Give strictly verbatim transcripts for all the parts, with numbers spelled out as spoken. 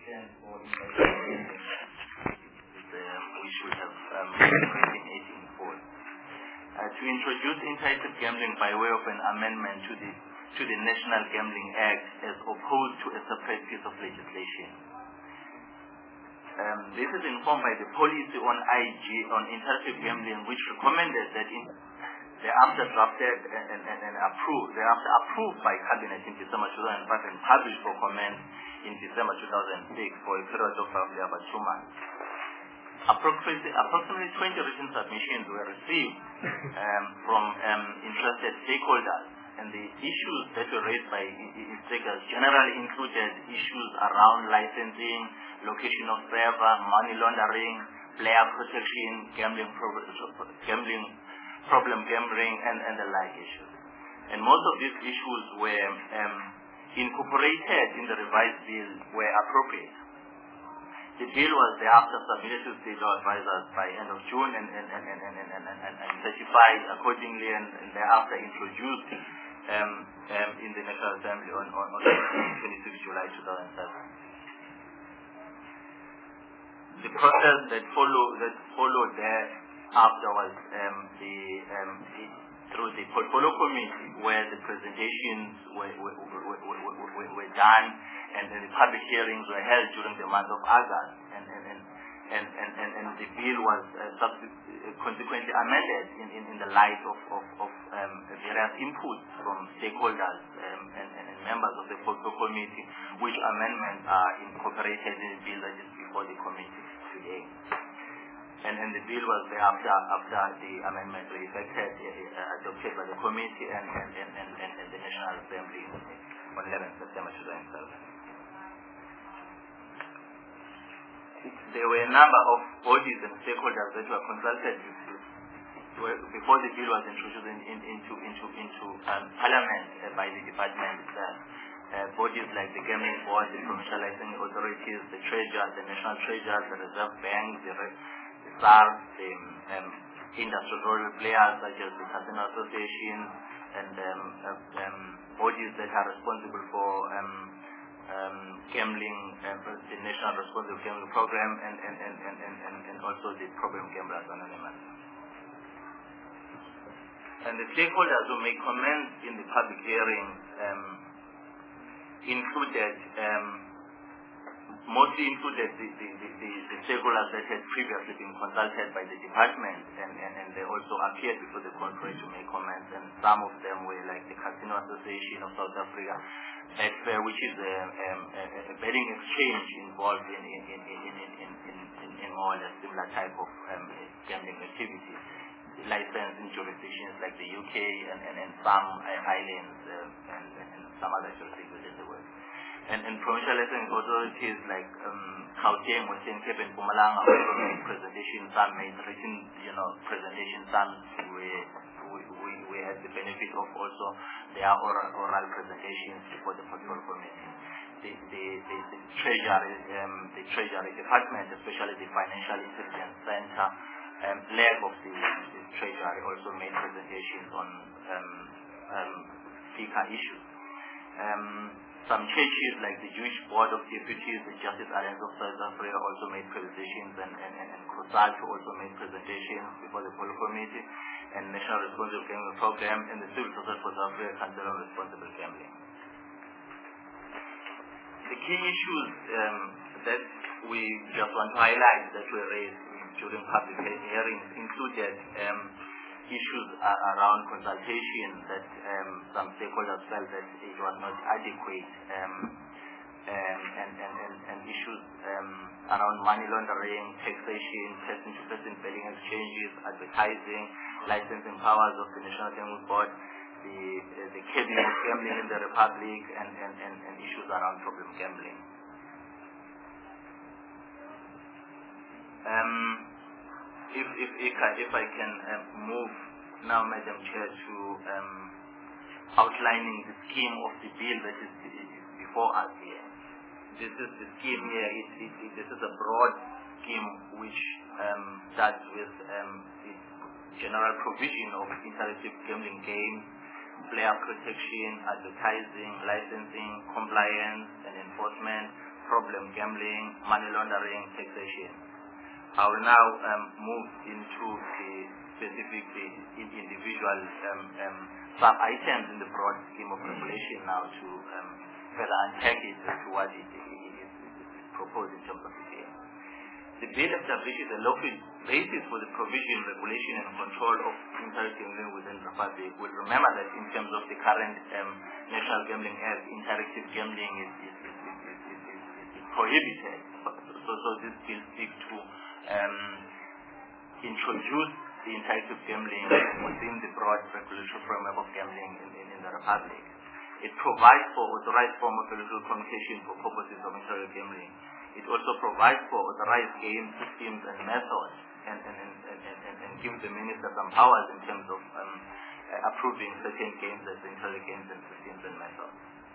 again for invitation, um, which we have um, written it in full. Uh, to introduce interactive gambling by way of an amendment to the to the National Gambling Act as opposed to a separate piece of legislation. Um, this is informed by the policy on I G on interactive gambling, which recommended that in thereafter drafted and, and, and, and approved, thereafter approved by Cabinet in December two thousand five and published for comment in December two thousand six for a period of roughly about two months. Approximately, approximately twenty written submissions were received um, from um, interested stakeholders, and the issues that were raised by stakeholders generally included issues around licensing, location of server, money laundering, player protection, gambling, pro- gambling problem gambling, and, and the like issues. And most of these issues were um, incorporated in the revised bill where appropriate. The bill was thereafter submitted to state law advisors by end of June and, and, and, and, and, and, and, and, and certified accordingly, and, and thereafter introduced um, um, in the National Assembly on, on, on twenty-sixth of July two thousand seven. The process that followed that followed there afterwards um, the, um, the through the portfolio committee, where the presentations were, were, were, were, were, were done, and then the public hearings were held during the month of August, and and and and, and, and, and the bill was uh, consequently amended in, in, in the light of of, of um, various inputs from stakeholders um, and, and, and members of the portfolio committee, which amendments are incorporated in the bill that is before the committee today. And, and the bill was thereafter, after the amendment was effected, uh, adopted by the committee and, and, and, and, and, and the National Assembly on eleventh of September two thousand seven. There were a number of bodies and stakeholders that were consulted before the bill was introduced in, in, into, into, into um, Parliament uh, by the department itself. Uh, bodies like the Gambling Board, the Provincial Licensing Authorities, the Treasurer, the National Treasurer, the Reserve Bank, the Re- S A R, the um, industrial role players such as the Casino Association, and um, uh, um, bodies that are responsible for um, um, gambling, uh, the National Responsible Gambling Program, and, and, and, and, and, and, and also the Problem Gamblers Anonymous. And the stakeholders who make comments in the public hearing um, included um, mostly included the, the, the, the, the stakeholders that had previously been consulted by the department, and, and, and they also appeared before the conference to make comments, and some of them were like the Casino Association of South Africa, Betfair, which is a, um, a, a betting exchange involved in, in, in, in, in, in, in, in, in more or less similar type of um, gambling activity, licensed in jurisdictions like the U K and, and, and some uh, islands uh, and, and some other jurisdictions in the world. And, and provincial licensing authorities like um, Gauteng, Western Cape, and Mpumalanga also made presentations. Some made written, you know, presentations. Some we, we, we, we had the benefit of also their oral, oral presentations before the portfolio committee. The, the, the, the Treasury, um, the Treasury Department, especially the Financial Intelligence Center, um, leg of the, the Treasury also made presentations on um, um, FICA issues. Um, Some churches like the Jewish Board of Deputies, the Justice Alliance of South Africa also made presentations, and, and, and, and COSATU also made presentations before the Polo Committee, and National Responsible Gambling Program, and the Civil Society for South Africa Council on Responsible Gambling. The key issues um, that we just want to highlight that were raised during public hearings included um, issues are around consultation, that um, some stakeholders felt that it was not adequate, um, um, and, and, and, and issues um, around money laundering, taxation, person-to-person betting exchanges, advertising, licensing powers of the National Gambling Board, the, uh, the curbing of gambling in the Republic, and, and, and, and issues around problem gambling. Um, If, if, if, I, if I can uh, move now, Madam Chair, to um, outlining the scheme of the bill that is, is before us here. This is the scheme here. It, it, it, this is a broad scheme which um, starts with um, the general provision of interactive gambling games, player protection, advertising, licensing, compliance and enforcement, problem gambling, money laundering, taxation. I will now um, move into the specific, the individual um, um, sub-items in the broad scheme of regulation now to um, further unpack it as to what it is proposed in terms of the bill. The bill establishes a lawful basis for the provision, regulation, and control of internet gambling within the Republic. We'll remember that in terms of the current um, National Gambling Act, interactive gambling is, is, is, is, is, is, is, is prohibited. So, so, so this bill seeks to um, introduce the interactive gambling within the broad regulatory framework of gambling in, in, in the Republic. It provides for authorized form of electronic communication for purposes of interactive gambling. It also provides for authorized game systems and methods, and, and, and, and, and, and gives the minister some powers in terms of um, uh, approving certain games as interactive games and systems and methods.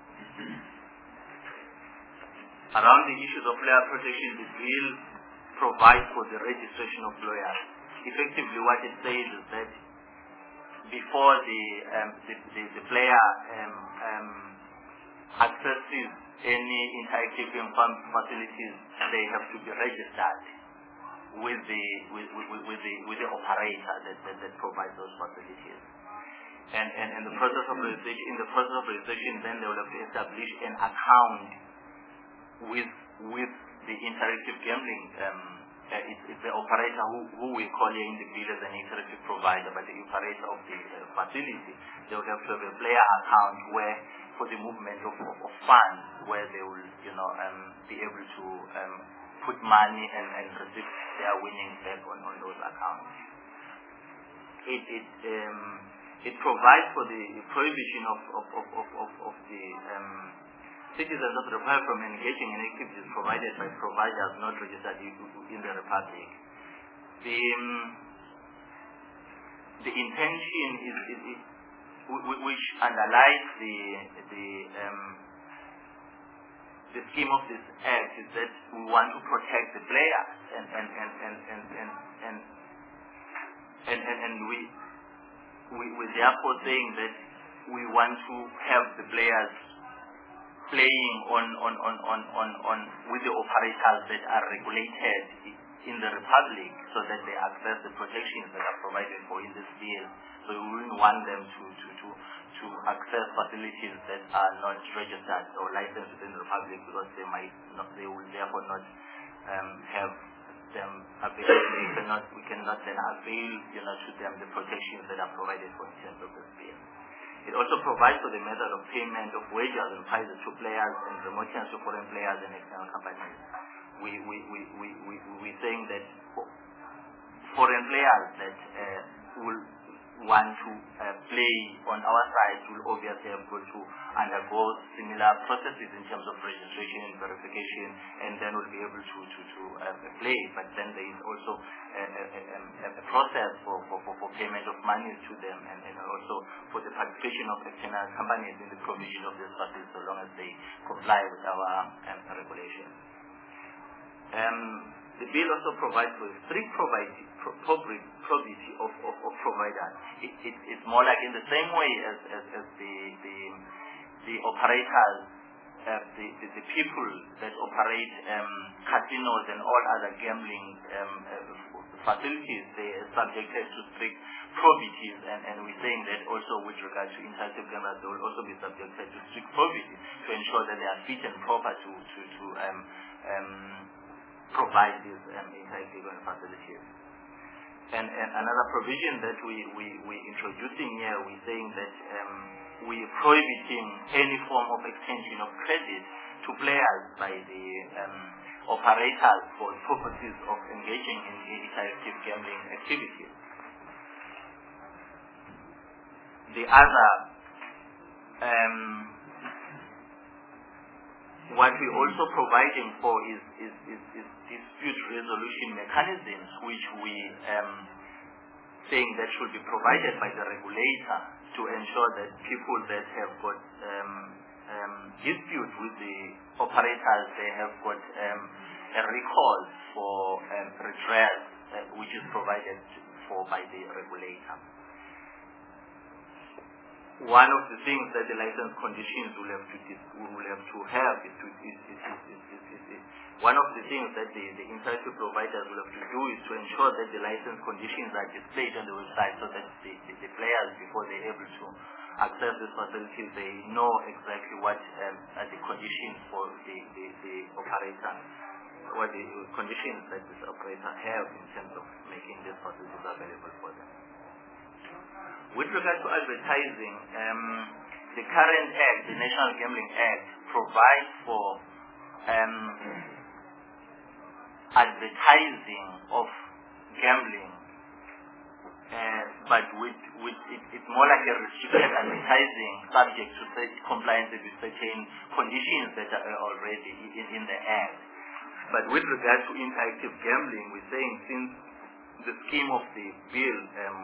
Around the issues of player protection, the bill provides for the registration of lawyers. Effectively, what it says is that before the um, the, the, the player um, um, accesses any interactive game facilities, they have to be registered with the with, with, with the with the operator that, that, that provides those facilities. And and in the process of registration, in the process of registration, then they will have to establish an account with with the interactive gambling. Um, uh, it's, it's the operator who, who we call here in the bill as an interactive provider, but the operator of the uh, facility. They will have to have a player account where, for the movement of, of, of funds, where they will, you know, um, be able to um, put money and, and receive their winnings back on, on those accounts. It it um, it provides for the prohibition of of of of, of, of the um, citizens of the Republic from engaging in activities provided by providers not registered in the Republic. The um, the intention is, is, is which underlies the the um, the scheme of this act is that we want to protect the players, and and and and and and and, and, and, and we, we we therefore saying that we want to have the players playing on on on on on, on with the operators that are regulated in the Republic, so that they access the protections that are provided for in this bill. So we wouldn't want them to, to, to, to access facilities that are not registered or licensed within the Republic, because they might not, they will therefore not um, have them available. We cannot, we cannot then avail, you know, to them the protections that are provided for in terms of this bill. It also provides for the method of payment of wages and prizes to players and remittance to foreign players and external companies. We we we we we we're saying that foreign players that uh, will want to uh, play on our side will obviously have to undergo similar processes in terms of registration and verification, and then will be able to to to uh, play. But then there is also a, a, a, a process for, for, for, for payment of money to them, and, and also for the participation of external companies in the provision of this service, so long as they comply with our um, regulations. Um, the bill also provides for strict probity, pro, probity of, of, of providers. It, it, it's more like in the same way as, as, as the, the, the operators, uh, the, the, the people that operate um, casinos and all other gambling um, uh, facilities, they are subjected to strict probities, and, and we're saying that also with regard to interactive gamblers, they will also be subjected to strict probity to ensure that they are fit and proper to, to, to um, um, provide these um, interactive facilities. And, and another provision that we, we, we're introducing here, we're saying that um, we're prohibiting any form of extension of credit to players by the um, operators for purposes of engaging in interactive gambling activities. The other, um, what we're also providing for is, is, is, is dispute resolution mechanisms, which we um, saying that should be provided by the regulator to ensure that people that have got um, um, dispute with the operators, they have got um, a recourse for um, redress, uh, which is provided for by the regulator. one of the things that the license conditions will have to will have to have is to is, is, is, is, is, is, is one of the things that the, the interactive providers will have to do is to ensure that the license conditions are displayed on the website so that the, the, the players, before they're able to access these facilities, they know exactly what um, are the conditions for the, the, the operator, what the conditions that this operator have in terms of making these facilities available for them. With regard to advertising, um, the current Act, the National Gambling Act, provides for um, advertising of gambling, uh, but with, with it, it's more like a restricted advertising subject to compliance with certain conditions that are already in, in the Act. But with regard to interactive gambling, we're saying since the scheme of the bill um,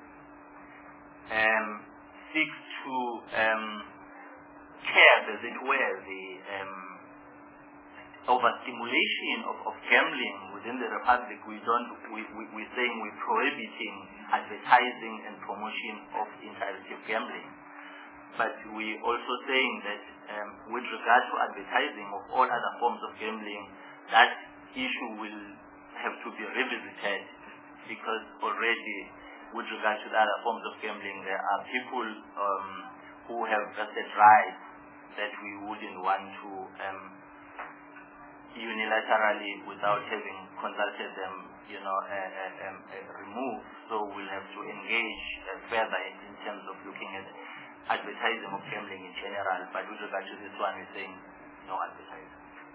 um, seeks to um, curb, as it were, the um, overstimulation of, of gambling within the Republic, we don't, we, we, we're saying we're prohibiting advertising and promotion of interactive gambling. But we're also saying that um, with regard to advertising of all other forms of gambling, that issue will have to be revisited, because already with regard to the other forms of gambling, there are people um, who have vested rights that we wouldn't want to um, unilaterally, without having consulted them, you know, uh, uh, um, uh, remove. So we'll have to engage uh, further in, in terms of looking at advertising of gambling in general. But with regard to this one, we're saying no advertising.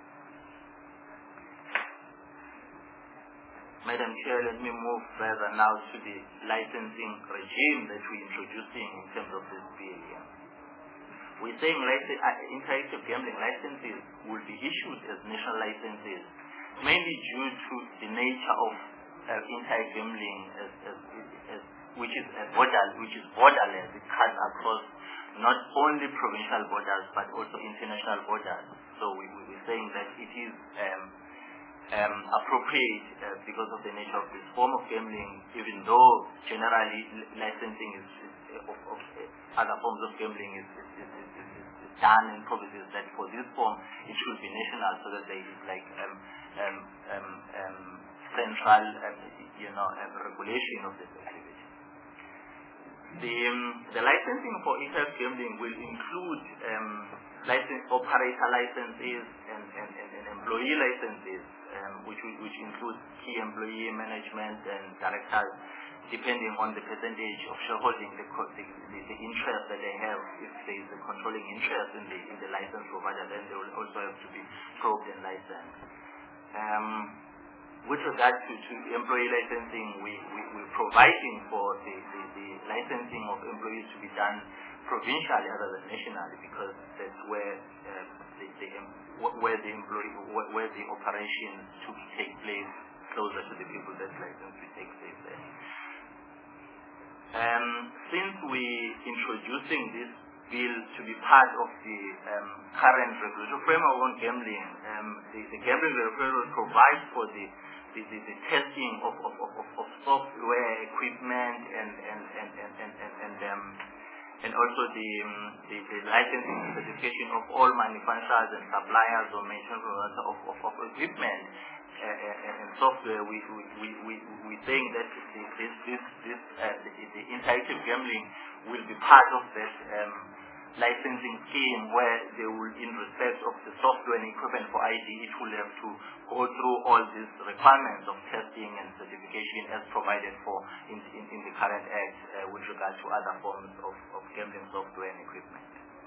Madam Chair, let me move further now to the licensing regime that we're introducing in terms of this bill here. We're saying license, uh, interactive gambling licenses will be issued as national licenses, mainly due to the nature of uh, interactive gambling, as, as, as, which is a border, which is borderless. It cuts across not only provincial borders but also international borders. So we, we're saying that it is um, um, appropriate uh, because of the nature of this form of gambling, even though generally licensing is, is, of, of uh, other forms of gambling is, is, is, is, is, is done in provinces, that for this form it should be national, so that there is like um, um, um, um, central um, you know um, regulation of this activity. The, um, the licensing for interactive gambling will include um, license operator licenses and, and, and, and employee licenses, um, which which includes key employee management and directors, depending on the percentage of shareholding, the, the, the, the interest that they have. If there is a controlling interest in the in the license provider, then they will also have to be probed and licensed. Um, with regard to, to employee licensing, we, we, we're providing for the, the, the licensing of employees to be done provincially rather than nationally, because that's where uh, the, the, where the employee, where the operations to take place, closer to the people that license will take place there. Um, since we introducing this bill to be part of the um, current regulatory framework on gambling, um, the, the gambling regulatory provides for the the, the, the testing of, of, of, of software equipment and and and and and, and, and um, and also the, um, the, the licensing and certification of all manufacturers and suppliers or maintenance of, of, of equipment uh, uh, and software. We we we we we saying that this this this uh, the, the interactive gambling will be part of that um, licensing scheme, where they will, in respect of the software and equipment for I D, it will have to go through all these requirements of testing and certification as provided for in, in, in the current Act uh, with regard to other forms of, of gambling software and equipment.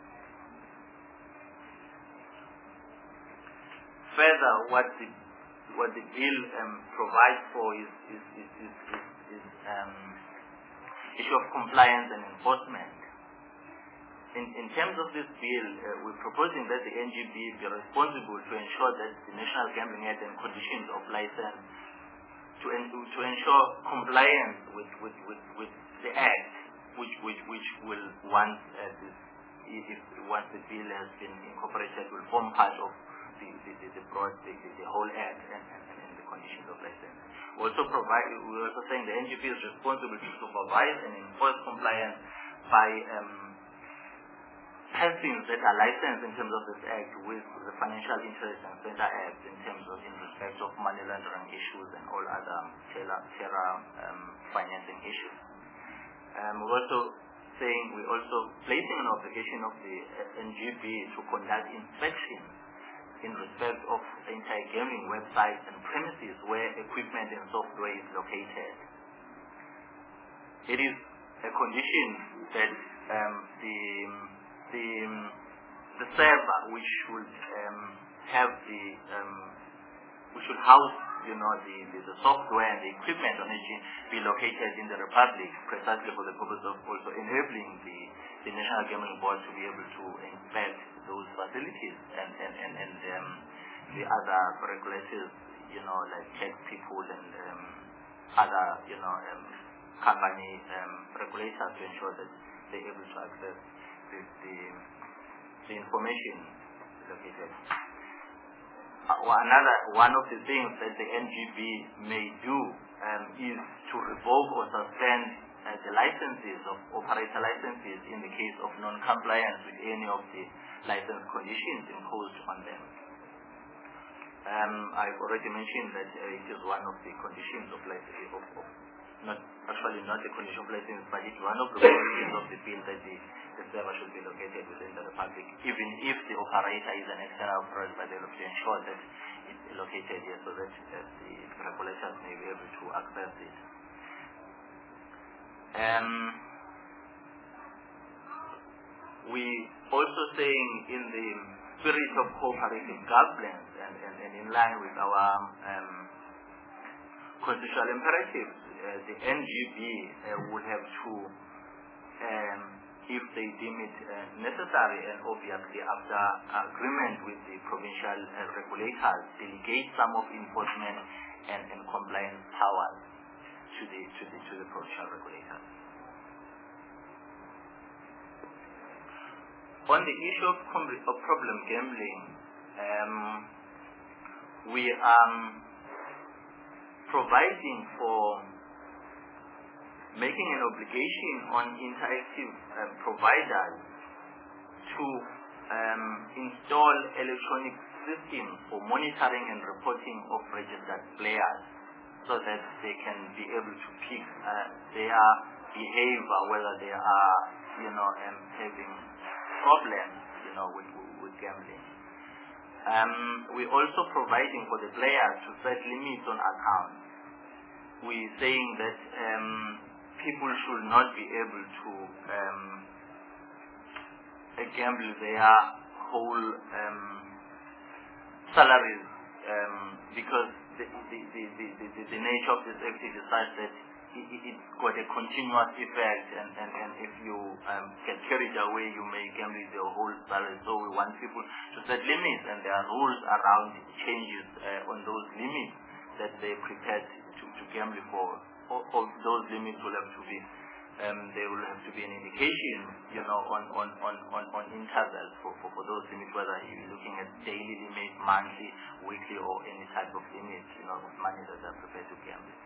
Further, what the what the bill um, provides for is is is, is, is, is um, issue of compliance and enforcement. In, in terms of this bill, uh, we're proposing that the N G B be responsible to ensure that the National Gambling Act and conditions of license to, en to ensure compliance with, with, with, with the Act, which which which will once uh, this, if once the bill has been incorporated, will form part of the the, the, the broad the, the, the whole Act and, and, and the conditions of license. We also provide. We're also saying the N G B is responsible to supervise and enforce compliance by um, persons that are licensed in terms of this Act with the Financial Intelligence Center Act in terms of in respect of money laundering issues and all other terror, terror um, financing issues. Um, we're also saying we're also placing an obligation of the N G B to conduct inspections in respect of anti-gambling websites and premises where equipment and software is located. It is a condition that um, the the the server which should um, have the um, which should house you know the, the, the software and the equipment on it be located in the Republic, precisely for the purpose of also enabling the, the National Gambling Board to be able to inspect those facilities and and, and, and um, the other regulators, you know, like tech people and um, other you know um, company um, regulators to ensure that they're able to access the, the, the information located. Uh, another one of the things that the N G B may do um, is to revoke or suspend uh, the licenses of operator licenses in the case of non-compliance with any of the license conditions imposed on them. Um, I've already mentioned that uh, it is one of the conditions of license, of, of not actually not the condition of license, but it's one of the conditions of the bill that the, the server should be located within the Republic, even if the operator is an external operator, but they have to ensure that it's located here so that uh, the regulators may be able to access it. Um, we also saying in the spirit of cooperative governance and, and, and in line with our um, constitutional imperatives, uh, the N G B uh, would have to, um, if they deem it uh, necessary and obviously after agreement with the provincial uh, regulators, delegate some of enforcement and, and compliance powers to the to the to the provincial regulators. On the issue of, of problem gambling, um, we are providing for making an obligation on interactive uh, providers to um, install electronic systems for monitoring and reporting of registered players so that they can be able to pick uh, their behavior, whether they are, you know, um, having problems, you know, with, with gambling. Um, we're also providing for the players to set limits on accounts. We're saying that um, people should not be able to um, gamble their whole um, salaries um, because the, the, the, the, the, the nature of this activity is such that it, it's got a continuous effect, and, and, and if you um, get carried away, you may gamble your whole salary. So we want people to set limits, and there are rules around changes uh, on those limits that they're prepared to, to gamble for. All, all those limits will have to be, um, there will have to be an indication, you know, on, on, on, on, on intervals for, for, for those limits, whether you're looking at daily limits, monthly, weekly, or any type of limit, you know, of money that they're prepared to gamble.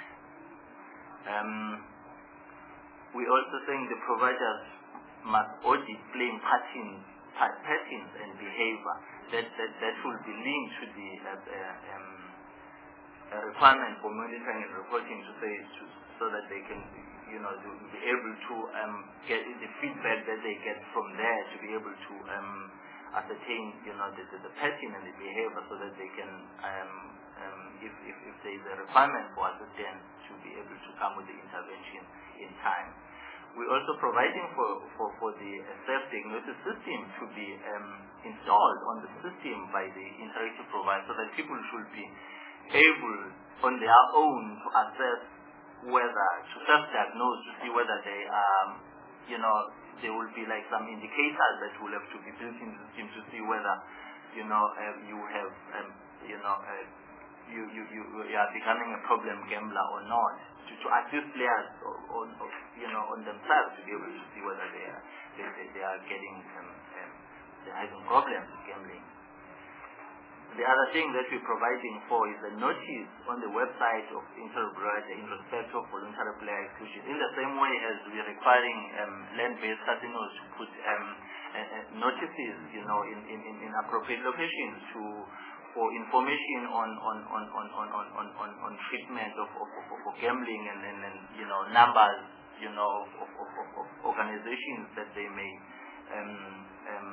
Um, we also saying the providers must audit playing patterns, patterns and behavior that, that, that will be linked to the uh, uh, um, a requirement for monitoring and reporting to say to, so that they can, you know, to be able to um, get the feedback that they get from there to be able to um, ascertain, you know, the, the, the pattern and the behavior so that they can, um, um, if, if, if there is a requirement for assistance, to be able to come with the intervention in time. We're also providing for, for, for the self-diagnosis system to be um, installed on the system by the interactive provider so that people should be able on their own to assess whether, to self-diagnose, to see whether they are, you know, there will be like some indicators that will have to be built in the system to see whether, you know, uh, you have, um, you know, uh, you, you, you, you are becoming a problem gambler or not, to, to assist players on, on, you know, on themselves to be able to see whether they are, they, they, they are getting, um, um, they're having problems with gambling. The other thing that we're providing for is a notice on the website of Interregulator in respect of voluntary player exclusion. In the same way as we're requiring um, land-based casinos to put um, a uh, notices, you know, in, in, in appropriate locations to for information on on on on on on, on, on, on treatment of, of, of, of gambling and, and, and you know numbers, you know, of, of, of, of organizations that they may um, um,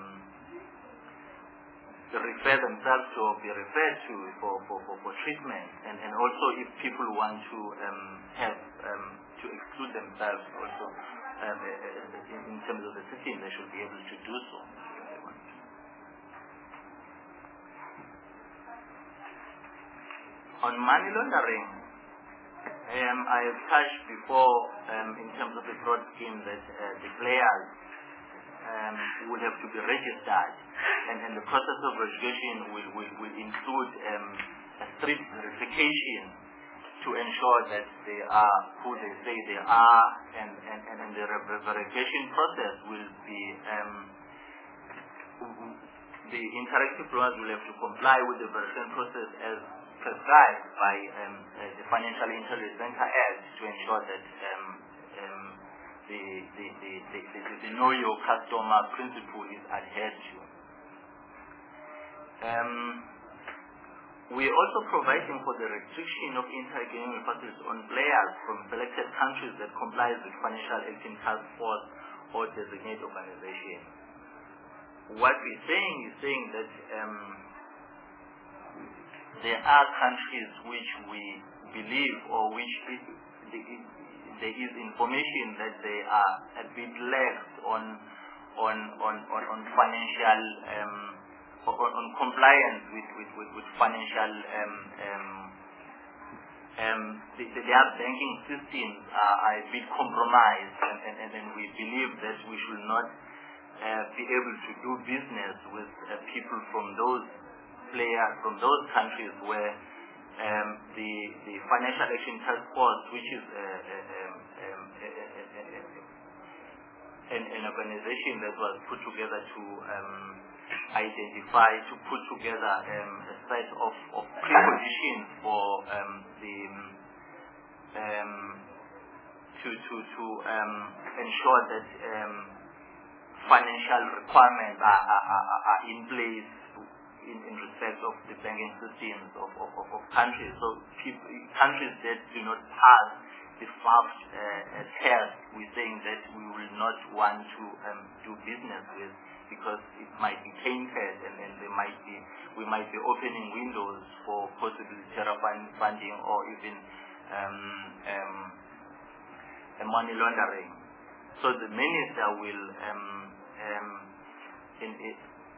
refer themselves to or be referred to for, for, for, for treatment, and, and also if people want to um, have um, to exclude themselves also um, in, in terms of the system, they should be able to do so. On money laundering, um, I have touched before um, in terms of the broad scheme that uh, the players um, will have to be registered, and, and the process of registration will, will, will include um, a strict verification to ensure that they are who they say they are, and, and, and the verification process will be um, the interactive players will have to comply with the verification process as prescribed by um, uh, the Financial Intelligence Center Act to ensure that um, um, the, the, the, the, the, the know your customer principle is adhered to. Um, we are also providing for the restriction of inter-gaming facilities on players from selected countries that complies with Financial Action Task Force or designated organization. What we're saying is saying that um, there are countries which we believe or which is, there is information that they are a bit lax on on on on, on financial um, on, on compliance with with, with, with financial um, um, um, the, the, their banking systems are, are a bit compromised, and, and, and, and we believe that we should not uh, be able to do business with uh, people from those players from those countries where um, the the Financial Action Task Force, which is a, a, a, a, a, a, an, an organization that was put together to um, identify, to put together um, a set of, of preconditions for um, the um, to to to um, ensure that um, financial requirements are, are, are, are in place In, in respect of the banking systems of, of, of, of countries. So people, countries that do not pass the FAFT uh, test, we're saying that we will not want to um, do business with, because it might be tainted, and then there might be, we might be opening windows for possible terror funding or even um, um, money laundering. So the minister will um, um, in it,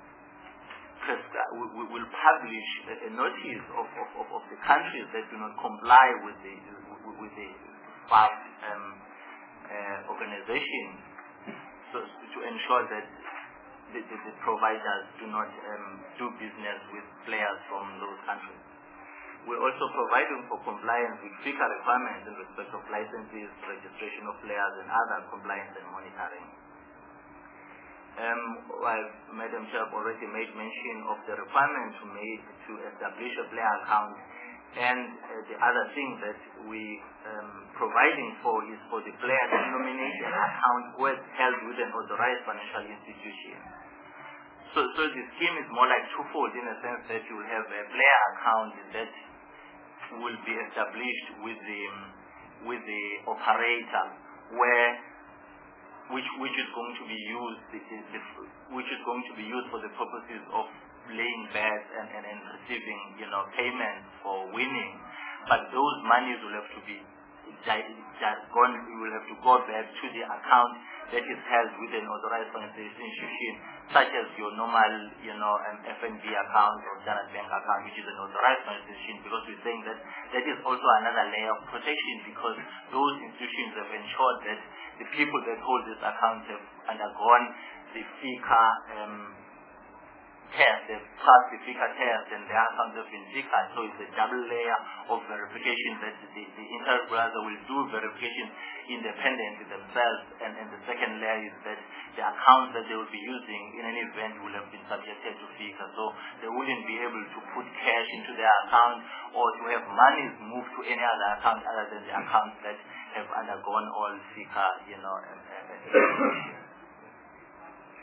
we will publish a notice of, of, of, of the countries that do not comply with the with the FAFT um, uh, organization, so to ensure that the, the, the providers do not um, do business with players from those countries. We're also providing for compliance with FICA requirements in respect of licenses, registration of players, and other compliance and monitoring. Um, well, Madam Chair already made mention of the requirements made to establish a player account, and uh, the other thing that we um, providing for is for the player to nominate an account where it's held with an authorized financial institution. So, so the scheme is more like twofold, in a sense that you will have a player account that will be established with the with the operator, where which which is going to be used which is going to be used for the purposes of laying bets and, and, and receiving, you know, payments for winning. But those monies will have to be just gone. We will have to go back to the account that is held with an authorized financial institution, such as your normal, you know, um, F N B account or Standard Bank account, which is an authorized financial institution, because we're saying that that is also another layer of protection, because those institutions have ensured that the people that hold these accounts have undergone the FICA um, test, they've passed the FICA test, and their accounts have been FICA. So it's a double layer of verification that the, the interest browser will do verification independently themselves, and, and the second layer is that the accounts that they will be using in an event will have been subjected to FICA. So they wouldn't be able to put cash into their account or to have money moved to any other account other than the accounts that have undergone all FICA, you know. And, and, and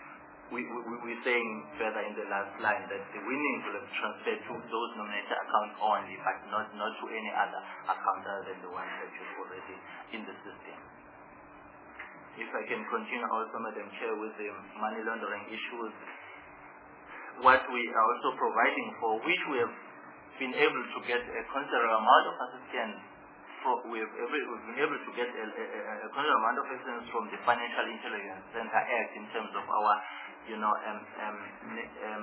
we, we, we're saying further in the last line that the winnings will have transferred to those nominated accounts only, but not, not to any other account other than the ones that you're already in the system. If I can continue also, Madam Chair, with the money laundering issues, what we are also providing for, which we have been able to get a considerable amount of assistance from, we have able, we've been able to get a, a, a considerable amount of assistance from the Financial Intelligence Center Act in terms of our, you know, um, um, um,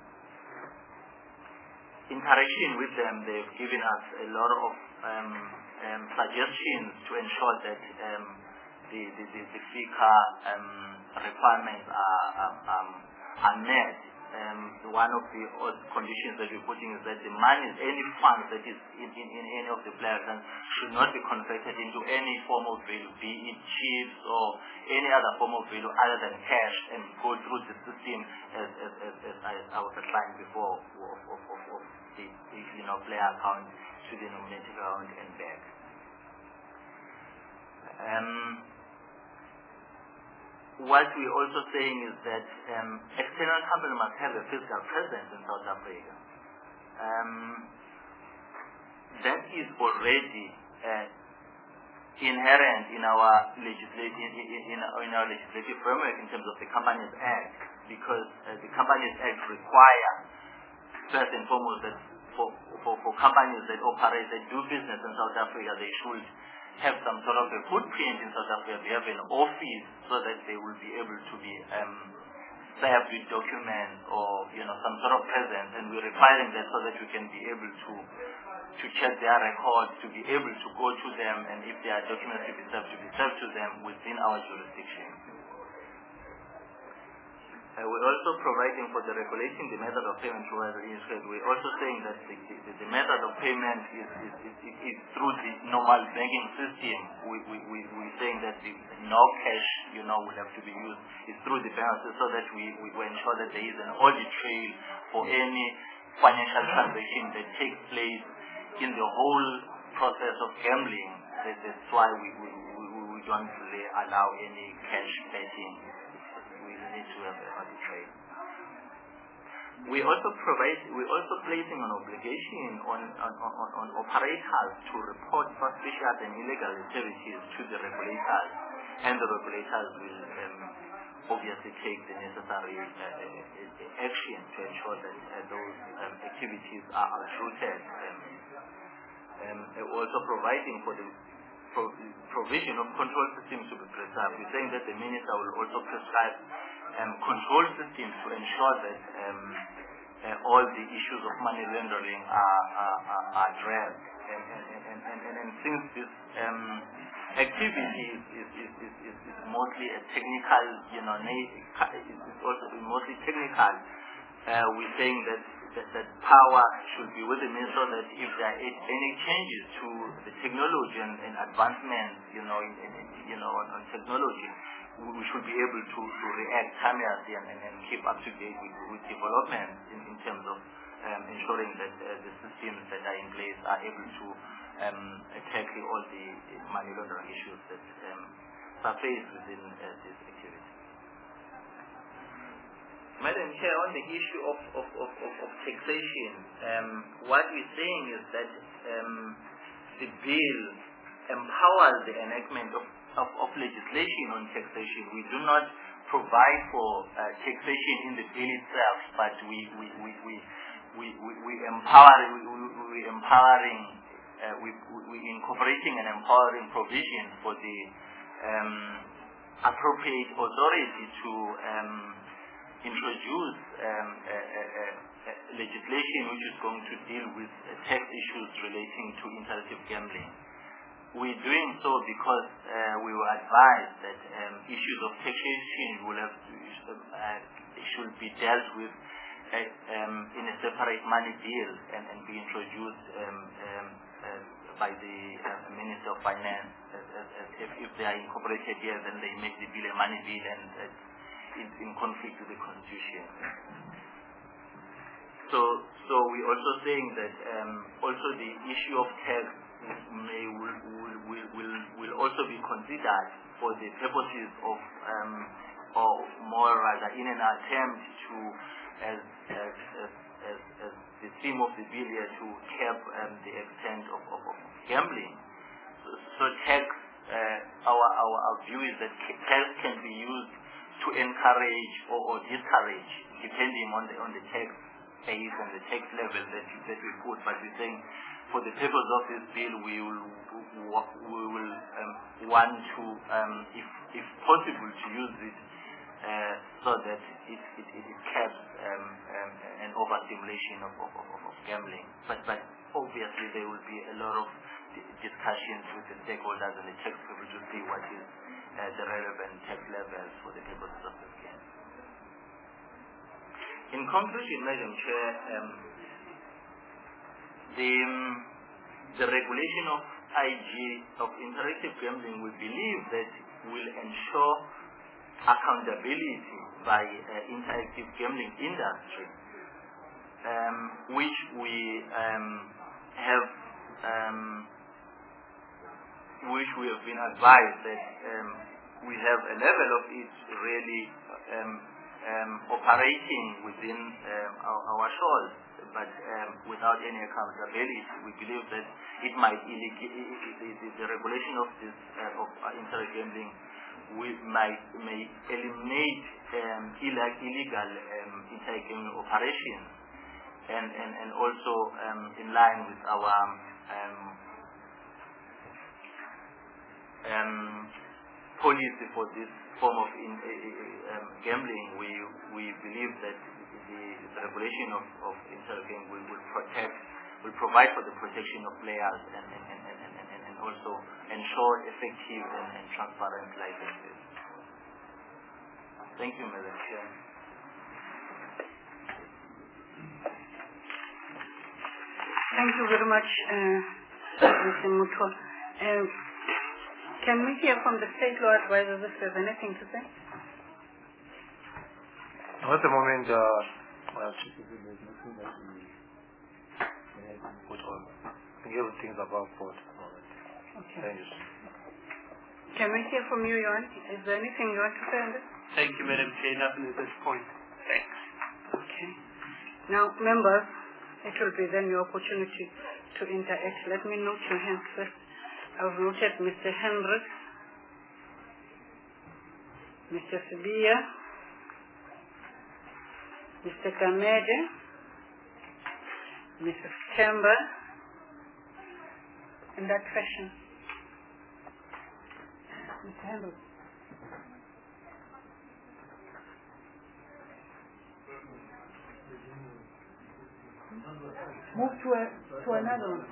interaction with them. They've given us a lot of um, um, suggestions to ensure that um, the, the, the, the FICA um, requirements are, are, um, are met. Um, one of the conditions that we're putting is that the money, any funds that is in, in, in any of the players should not be converted into any form of value, be it chips or any other form of value other than cash, and go through the system as, as, as, as I, I was outlined before of, of, of, of the, the you know, player account to the nominated account and back. Um, What we're also saying is that um, external companies must have a physical presence in South Africa. Um, that is already uh, inherent in our legislative in, in, in our legislative framework in terms of the Companies Act, because uh, the Companies Act requires first and foremost that for, for, for companies that operate, that do business in South Africa, they should have some sort of a footprint in South Africa. They have an office so that they will be able to be um, served with documents or, you know, some sort of presence, and we're requiring that so that we can be able to to check their records, to be able to go to them, and if there are documents to be served, to be served to them within our jurisdiction. Uh, we're also providing for the regulating the method of payment through the interest. We're also saying that the, the, the method of payment is, is, is, is through the normal banking system. We, we, we, we're saying that the no cash, you know, will have to be used. It's through the bank system, so that we, we ensure that there is an audit trail for any financial transaction that takes place in the whole process of gambling. That, that's why we, we, we, we don't really allow any cash betting. Need to have an audit trail. We also provide, we're also placing an obligation on, on, on, on operators to report suspicious and illegal activities to the regulators, and the regulators will um, obviously take the necessary uh, uh, action to ensure that uh, those um, activities are uprooted. Um, um, also providing for the pro provision of control systems to be preserved. We're saying that the minister will also prescribe Um, control systems to ensure that um, uh, all the issues of money laundering are, are, are addressed. And, and, and, and, and, and since this um, activity is, is, is, is, is, is mostly a technical, you know, it's also mostly technical, uh, we're saying that, that that power should be with the minister, so that if there are any changes to the technology and, and advancements, you know, in, in, you know, on, on technology, we should be able to, to react timely and, and, and keep up to date with, with developments in, in terms of um, ensuring that uh, the systems that are in place are able to um, tackle all the money laundering issues that um, surface within uh, this activity. Madam Chair, on the issue of, of, of, of, of taxation, um, what we're saying is that um, the bill empowers the enactment of Of, of legislation on taxation. We do not provide for uh, taxation in the bill itself, but we we we we we, we, we empower we, we, we empowering uh, we we incorporating an empowering provision for the um, appropriate authority to um, introduce um, a, a, a legislation which is going to deal with uh, tax issues relating to interactive gambling. We're doing so because uh, we were advised that um, issues of taxation will have to, uh, should be dealt with uh, um, in a separate money bill and, and be introduced um, um, uh, by the uh, Minister of Finance. As, as, as if, if they are incorporated here, then they make the bill a money bill, and uh, it's in conflict with the Constitution. So, so we're also saying that um, also the issue of tax may will, will, will, will also be considered for the purposes of, um, or more rather regulator in an attempt to, as, as, as, as, as the theme of the bill here, to cap um, the extent of, of, of gambling. So, so tax, uh, our, our, our view is that tax can be used to encourage or, or discourage, depending on the, on the tax base and the tax level that, that we put. But we're saying, for the purpose of this bill, we will, we will um, want to, um, if, if possible, to use it uh, so that it, it, it caps um, um, an overstimulation of, of, of, of gambling. But, but obviously there will be a lot of discussions with the stakeholders and the tax people to see what is uh, the relevant tax levels for the purposes of this game. In conclusion, Madam Chair, um, The, um, the regulation of I G, of interactive gambling, we believe that will ensure accountability by uh, interactive gambling industry, um, which we um, have um, which we have been advised that um, we have a level of it really um, um, operating within um, our, our shores, but um, without any accountability. We believe that it might illeg- the, the, the regulation of this uh, of uh, internet gambling we might may eliminate um, illegal, illegal um, internet gambling operations, and and and also um, in line with our um, um, policy for this form of in, uh, uh, um, gambling. We we believe that the, the regulation of, of internet gambling will, will protect, will provide for the protection of players and and, and, and, and, and also ensure effective and, and transparent licenses. Thank you, Madam Chair. Thank you very much, uh, Mister Mutwa. Uh, can we hear from the State Law Advisor if there's anything to say? At the moment, uh, well, there's nothing that we put on. I think everything's above board at the moment. Okay. Thank you. Can we hear from you, Johan? Is there anything you want to say on this? Thank you, Madam Chair. Nothing at this point. Thanks. Okay. Now, members, it will be then your opportunity to interact. Let me note your hands first. I've noted Mister Hendricks, Mister Sibia, Mister Kamede, Missus Kemba, in that fashion. Mister Hendricks. Move to a to another one.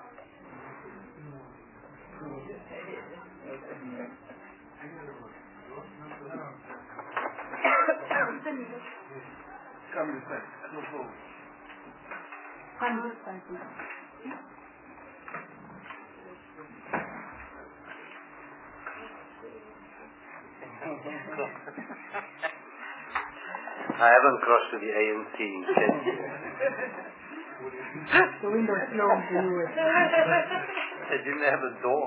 Come this way. No problem. Come this side. I haven't crossed to the A N C yet. The window's closed anyway. I didn't have a door.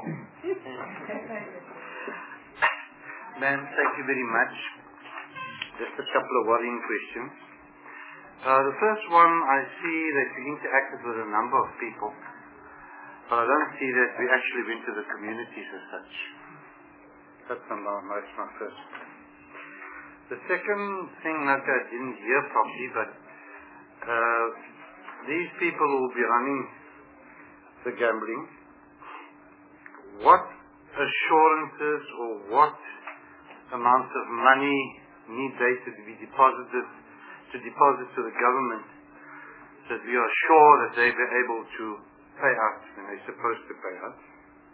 Ma'am, thank you very much. Just a couple of worrying questions. Uh, the first one, I see that you interacted with a number of people, but I don't see that we actually went to the communities as such. That's number one. That's my first. The second thing that I didn't hear properly, but uh, these people who will be running the gambling, what assurances or what amounts of money need they to be deposited to deposit to the government so that we are sure that they be able to pay us when they're supposed to pay us?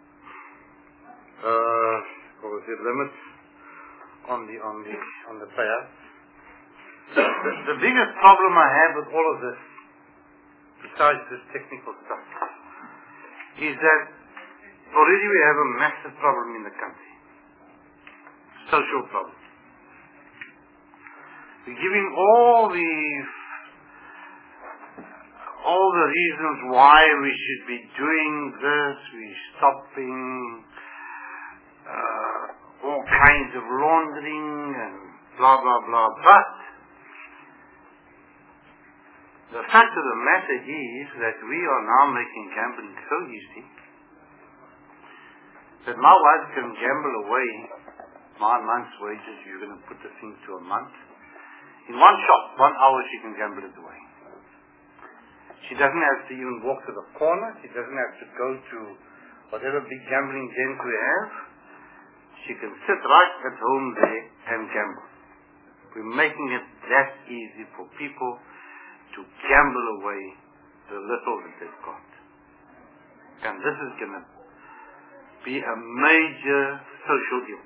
Uh, what was the limit on the on the on the payouts? The, the biggest problem I have with all of this, besides this technical stuff, is that already we have a massive problem in the country. Social problem. We're giving all the all the reasons why we should be doing this. We're stopping uh, all kinds of laundering and blah, blah, blah. But the fact of the matter is that we are now making gambling so easy that my wife can gamble away my month's wages. You're going to put the thing to a month. In one shot, one hour she can gamble it away. She doesn't have to even walk to the corner. She doesn't have to go to whatever big gambling dens we have. She can sit right at home there and gamble. We're making it that easy for people to gamble away the little that they've got. And this is going to be a major social ill.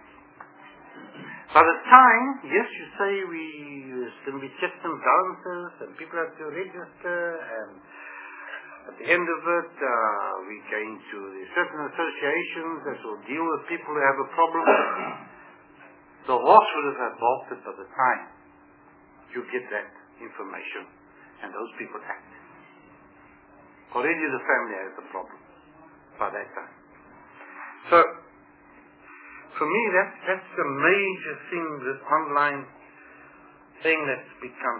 By the time, yes, you say we, there's going to be checks and balances and people have to register, and at the end of it, uh, we go into the certain associations that will deal with people who have a problem. The horse would have bolted by the time you get that information and those people act. Already the family has a problem by that time. So, for me, that, that's the major thing, this online thing that's become.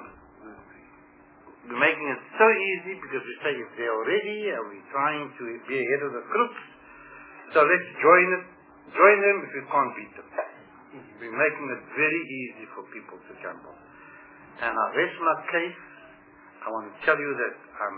We're making it so easy because we say if they're already, and we're trying to be ahead of the crooks, so let's join it, join them if we can't beat them. We're making it very easy for people to gamble. And I rest my case. I want to tell you that I'm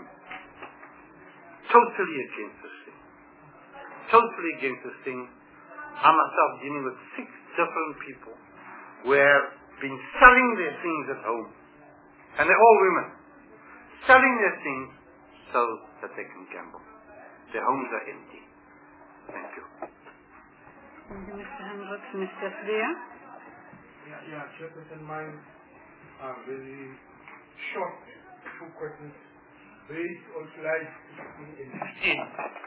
totally against this thing. Totally against this thing. I myself dealing with six different people who have been selling their things at home. And they're all women. Selling their things so that they can gamble. Their homes are empty. Thank you. Thank you, Mister Hendricks. Mister Sliya? Yeah, yeah, Chairperson, mine are very short. Two questions based on slide fifteen and sixteen.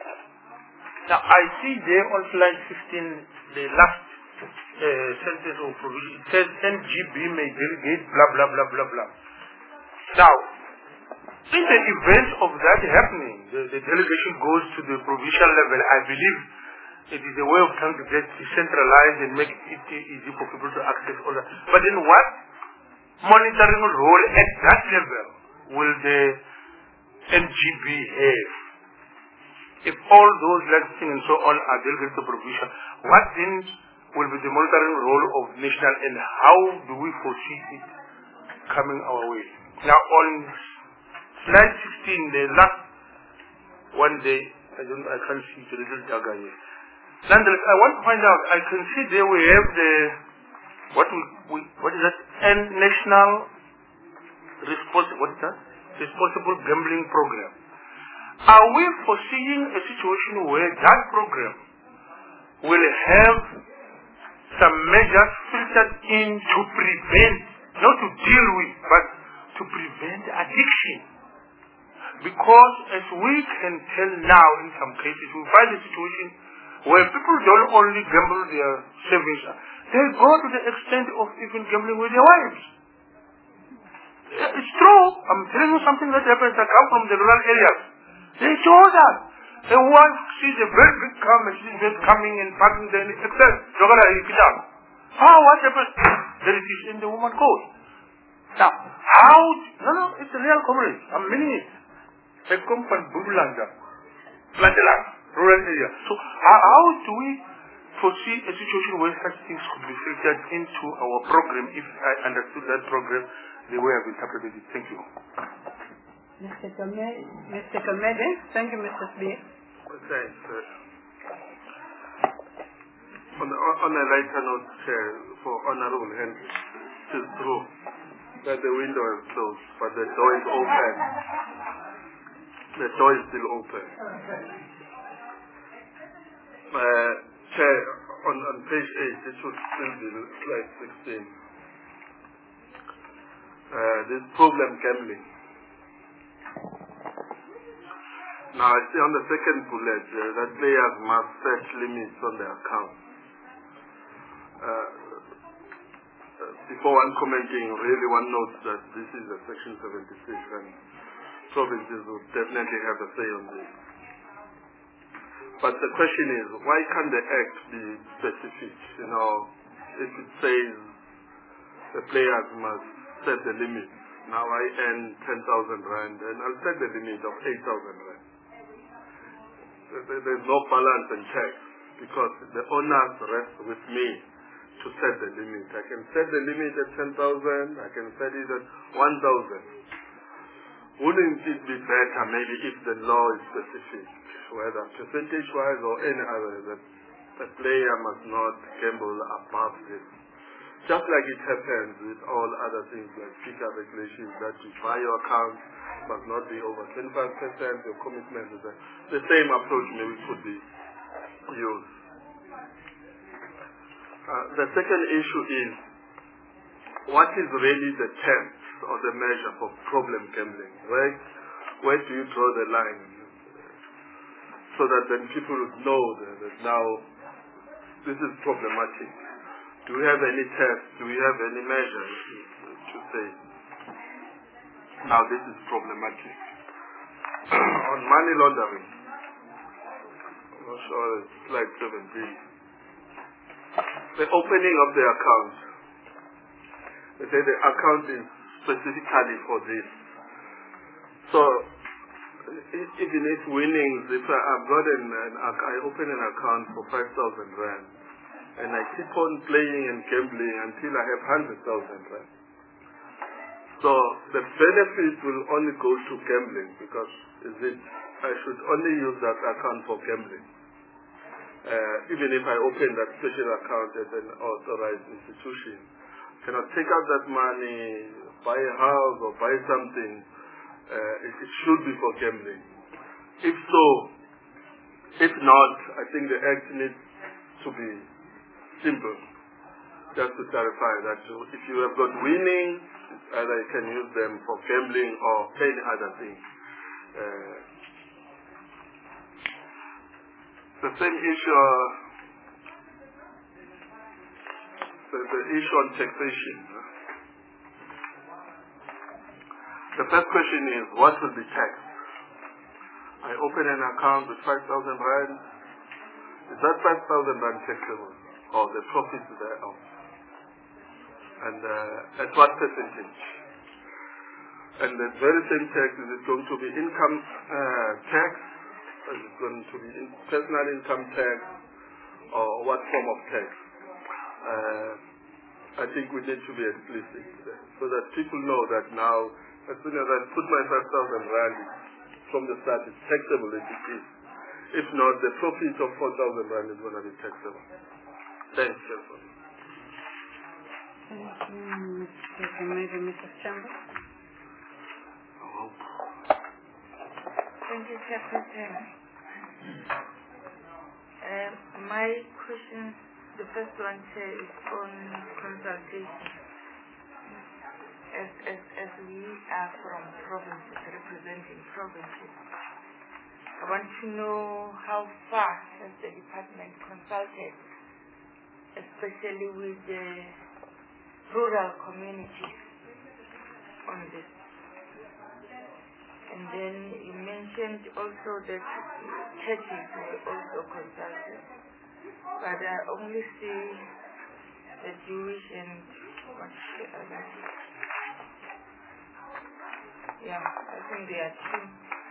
Now, I see there on slide fifteen, the last uh, sentence of provision, it says N G B may delegate blah, blah, blah, blah, blah. Now, in the event of that happening, the, the delegation goes to the provincial level. I believe it is a way of trying to get decentralized and make it easy for people to access all that. But then what monitoring role at that level will the N G B have? If all those licensing and so on are delegated to provision, what then will be the monitoring role of national, and how do we foresee it coming our way? Now on slide sixteen, the last one day, I don't, I can't see the little dagger here. Nonetheless, I want to find out. I can see there we have the what we, we what is that? N national responsible what is that? Responsible gambling program. Are we foreseeing a situation where that program will have some measures filtered in to prevent, not to deal with, but to prevent addiction? Because as we can tell now in some cases, we find a situation where people don't only gamble their savings, they go to the extent of even gambling with their wives. It's true. I'm telling you something that happens. I come from the rural areas. They told us. A wife sees a very big car, Mercedes coming and parking there, and it says, ah, what happens? There it is, and the woman goes. Now, how? No, no, it's a real coverage. I'm meaning it. They come from Budulanda, Planteland, rural area. So, how, how do we foresee a situation where such things could be filtered into our program, if I understood that program the way I've interpreted it? Thank you. Mister Kamede, Mister Kamede, thank you, Mister Sliya. Thanks. Uh, on, on a lighter note, Chair, for Honorable Henry, it is true that the window is closed, but the door is open. The door is still open. Uh, Chair, on, on page eight, it should still be slide sixteen. Uh, this problem gambling. Now, I see on the second bullet uh, that players must set limits on their account. Uh, uh, before one commenting, really one notes that this is a section seventy-six and provinces would definitely have a say on this. But the question is, why can't the Act be specific? You know, if it says the players must set the limit. Now I earn ten thousand rand and I'll set the limit of eight thousand rand. There's no balance and check because the owners rest with me to set the limit. I can set the limit at ten thousand, I can set it at one thousand. Wouldn't it be better maybe if the law is specific, whether percentage-wise or any other, that the player must not gamble above this? Just like it happens with all other things like FICA regulations, that you buy your account must not be over twenty-five percent, your commitment is that. The same approach maybe could be used. Uh, the second issue is, what is really the test or the measure for problem gambling? Where, where do you draw the line? So that then people would know that, that now this is problematic. Do we have any test? Do we have any measures to say, now this is problematic? On money laundering, I'm not sure, it's slide seventeen. The opening of the account. They say the account is specifically for this. So, even if winnings, if I, I've got an, an, I open an account for five thousand rand, and I keep on playing and gambling until I have one hundred thousand rand. So the benefit will only go to gambling because is it, I should only use that account for gambling. Uh, even if I open that special account at an authorized institution, I cannot take out that money, buy a house or buy something. Uh, it, it should be for gambling. If so, if not, I think the act needs to be simple, just to clarify that if you have got winnings, either you can use them for gambling or any other thing. Uh, the same issue, uh, the, the issue on taxation. The first question is, what will be taxed? I open an account with five thousand rand. Is that five thousand rand taxable? Or the profits thereof? And uh, at what percentage? And the very same tax, is it going to be income uh, tax? Is it going to be in personal income tax? Or what form of tax? Uh, I think we need to be explicit so that people know that now, as soon as I put my five thousand rand from the start, it's taxable if it is. If not, the profit of four thousand rand is going to be taxable. Thanks, Chairman. Thank you, Mister Missus Chambers. Thank you, Chairperson. Uh, my question, the first one, Chair, is on consultation. As, as, as we are from provinces, representing provinces, I want to know how far has the department consulted, especially with the rural communities on this. And then you mentioned also that churches were also consulted, but I only see the Jewish and what's the other? Yeah, I think there are two.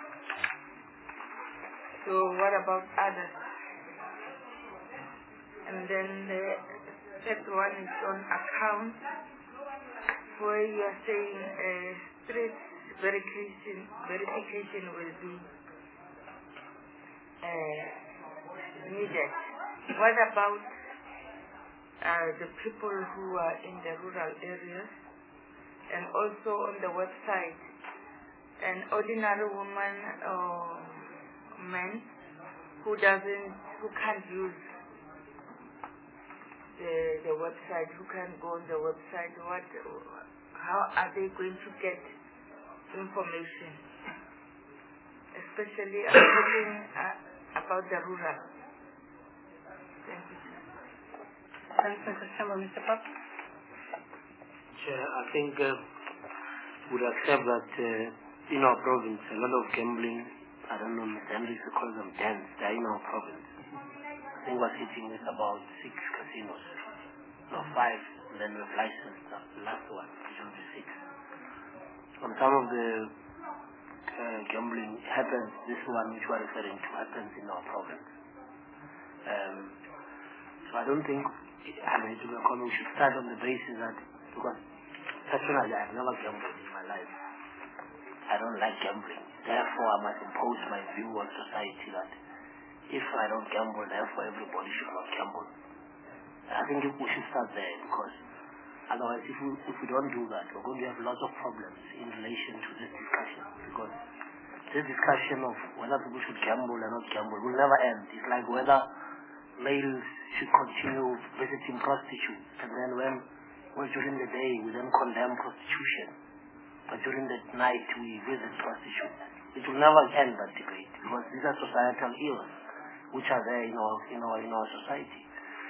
So what about others? And then the third one is on accounts, where you are saying a street verification verification will be uh, needed. What about uh, the people who are in the rural areas, and also on the website, an ordinary woman or man who doesn't, who can't use the the website, who can go on the website? What, how are they going to get information? Especially I'm talking uh, about the rural. Thank you. Thanks, Mister Chambers. Mister Pop? Chair, I think uh, would accept that uh, in our province a lot of gambling, I don't know, Mister Henry calls them dens, they're in our province. I think we're sitting with about six casinos, no, five and then we've licensed the last one, which will be six. On some of the uh, gambling happens, this one which we're referring to happens in our province. Um, so I don't think, I mean, to be honest, we should start on the basis that, because personally I have never gambled in my life. I don't like gambling. Therefore, I must impose my view on society that if I don't gamble, therefore everybody should not gamble. I think we should start there, because otherwise, if we, if we don't do that, we're going to have lots of problems in relation to this discussion. Because this discussion of whether people should gamble or not gamble will never end. It's like whether males should continue visiting prostitutes, and then when, well, during the day we then condemn prostitution, but during the night we visit prostitutes. It will never end, that debate, because these are societal ills which are there in our, in our, in our society.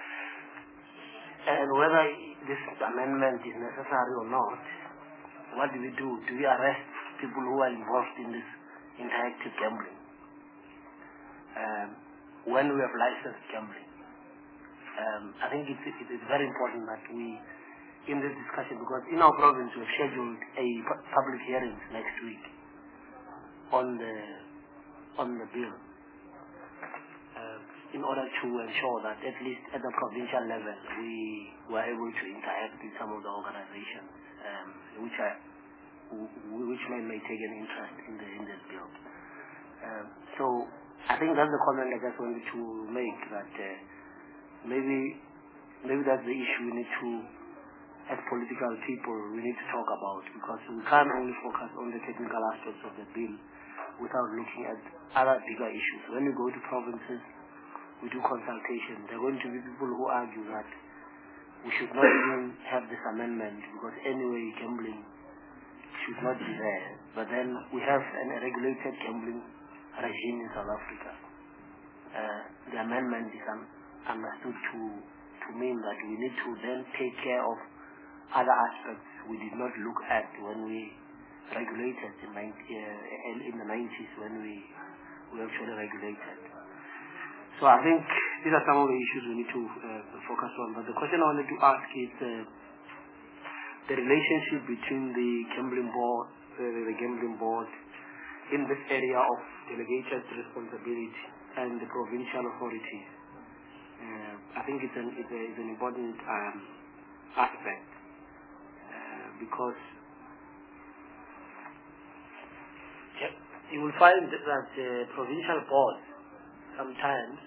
And whether this amendment is necessary or not, what do we do? Do we arrest people who are involved in this interactive gambling? Um, when we have licensed gambling, um, I think it's, it is very important that we, in this discussion, because in our province we have scheduled a pu public hearing next week on the on the bill, uh, in order to ensure that at least at the provincial level we were able to interact with some of the organizations um, which are which may, may take an interest in the in this bill. Um, so I think that's the comment I just wanted to make, that uh, maybe maybe that's the issue we need to, as political people, we need to talk about, because we can't only focus on the technical aspects of the bill without looking at other bigger issues. When we go to provinces, we do consultation. There are going to be people who argue that we should not even have this amendment, because anyway gambling should not be there. But then we have an, a regulated gambling regime in South Africa. Uh, the amendment is un understood to, to mean that we need to then take care of other aspects we did not look at when we regulated in, uh, in the nineties, when we, we actually regulated. So I think these are some of the issues we need to uh, focus on. But the question I wanted to ask is uh, the relationship between the gambling board, uh, the gambling board in this area of delegated responsibility and the provincial authorities. Uh, I think it's an, it's, a, it's an important um, aspect, uh, because yep, you will find that uh, provincial boards sometimes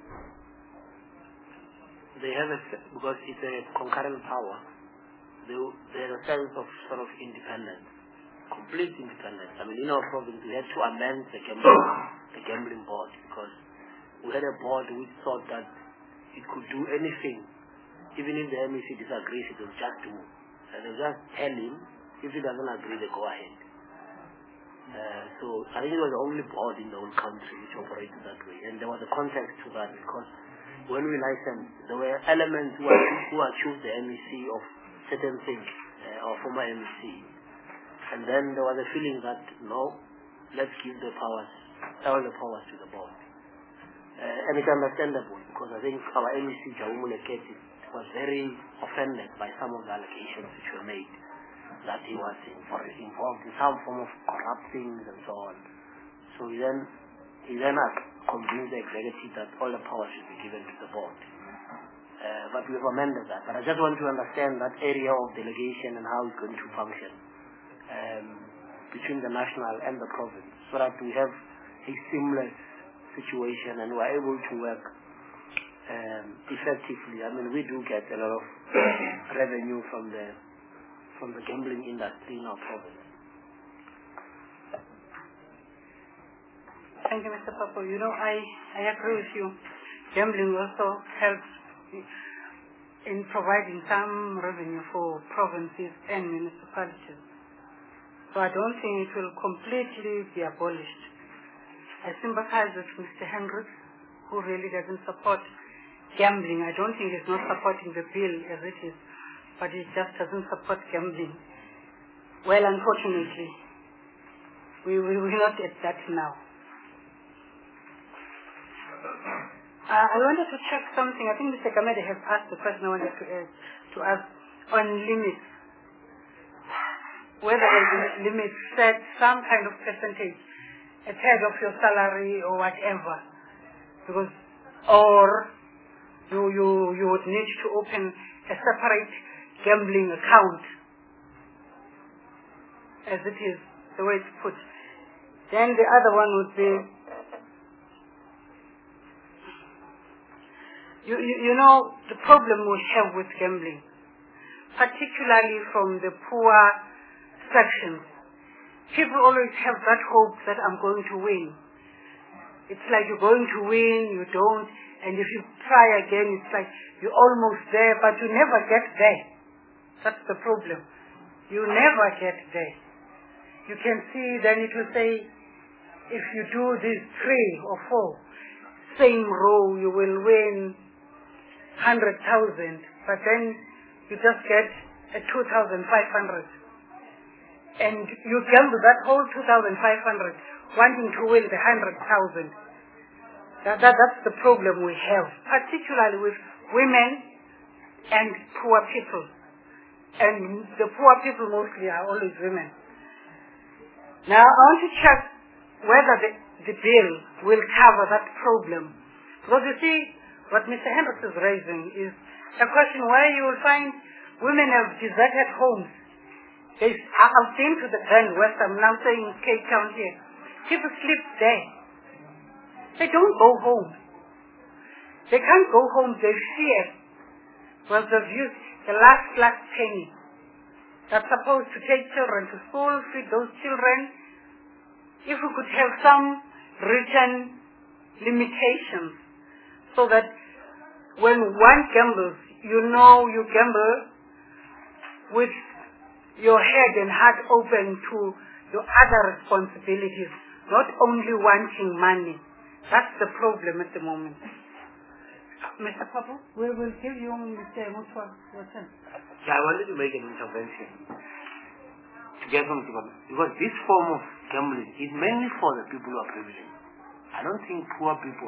they have a, because it's a concurrent power, they, they have a sense of sort of independence, complete independence. I mean, in our province we had to amend the gambling, the gambling board, because we had a board which thought that it could do anything, even if the M E C disagrees, it will just do. And they just tell him, if he doesn't agree, they go ahead. Uh, so I think it was the only board in the whole country which operated that way. And there was a context to that, because when we licensed, there were elements who, are, who accused the M E C of certain things, uh, or former M E C. And then there was a feeling that, no, let's give the powers, all the powers to the board. Uh, and it's understandable, because I think our M E C, Jaumu Leketi, was very offended by some of the allegations which were made, that he was involved in some form of corrupt things and so on. So he then, he then convinced the executive that all the power should be given to the board. Uh, but we've amended that. But I just want to understand that area of delegation and how it's going to function um, between the national and the province, so that we have a seamless situation and we're able to work um, effectively. I mean, we do get a lot of revenue from the from the gambling industry in our province. Thank you, Mister Papo. You know, I, I agree with you. Gambling also helps in providing some revenue for provinces and municipalities. So I don't think it will completely be abolished. I sympathize with Mister Hendricks, who really doesn't support gambling. I don't think he's not supporting the bill as it is, but he just doesn't support gambling. Well, unfortunately, we, we, we're not at that now. Uh, I wanted to check something. I think Mister Gamede has asked the question I wanted to, uh, to ask. on limits. Whether a limit set some kind of percentage, a third of your salary or whatever, because or you you you would need to open a separate gambling account, as it is the way it's put. Then the other one would be, you you, you know the problem we have with gambling, particularly from the poor sections. People always have that hope that I'm going to win. It's like you're going to win, you don't, and if you try again, it's like you're almost there, but you never get there. That's the problem. You never get there. You can see, then it will say, if you do these three or four, same row, you will win one hundred thousand, but then you just get a two thousand five hundred. And you gamble that whole two thousand five hundred wanting to win the one hundred thousand. That, that, that's the problem we have, particularly with women and poor people. And the poor people mostly are always women. Now, I want to check whether the, the bill will cover that problem. Because you see, what Mister Hendricks is raising is a question where you will find women have deserted homes. They, I've been to the Grand West, I'm now saying Cape Town here. People sleep there. They don't go home. They can't go home, they fear. Because they've used the last, last penny that's supposed to take children to school, feed those children. If we could have some written limitations so that when one gambles, you know you gamble with your head and heart open to your other responsibilities, not only wanting money. That's the problem at the moment. Mister Papu, we will give you Mister Mutwa your turn. Yeah, I wanted to make an intervention to get from the problem. Because this form of gambling is mainly for the people who are privileged. I don't think poor people,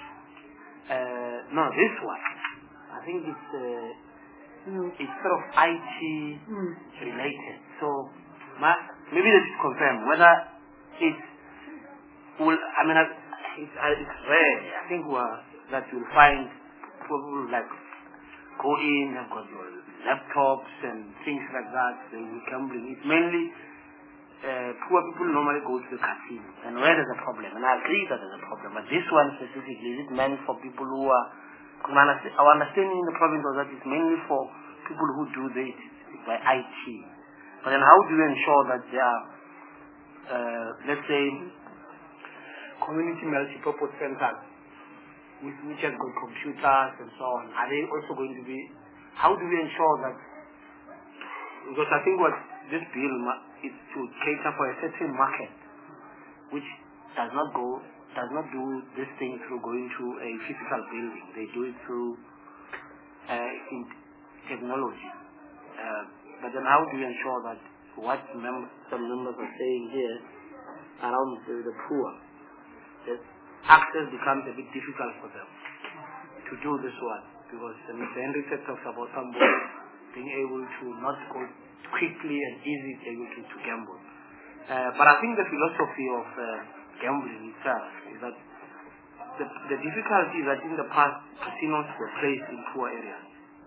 uh, no, this one, I think it's uh, mm. it's sort of I T mm. related. So my, maybe they should confirm whether it will, I mean, it's, it's rare, I think, uh, that you'll find people like go in and got your laptops and things like that, they will gambling. It's mainly uh, poor people normally go to the casino, and where there's a problem, and I agree that there's a problem, but this one specifically, is it meant for people who are, our understanding in the province was that it's mainly for people who do this by I T. But then how do you ensure that there are, uh, let's say, community multi-purpose centers with which have got computers and so on, are they also going to be, how do we ensure that, because I think what this bill is to cater for a certain market which does not go, does not do this thing through going to a physical building, they do it through uh, in technology. Uh, but then how do you ensure that what mem some members are saying here around the, the poor, that access becomes a bit difficult for them to do this one, because uh, Mister Henry talks about somebody being able to not go quickly and easily able to, to gamble. Uh, but I think the philosophy of uh, gambling itself is that the, the difficulty is that in the past casinos were placed in poor areas.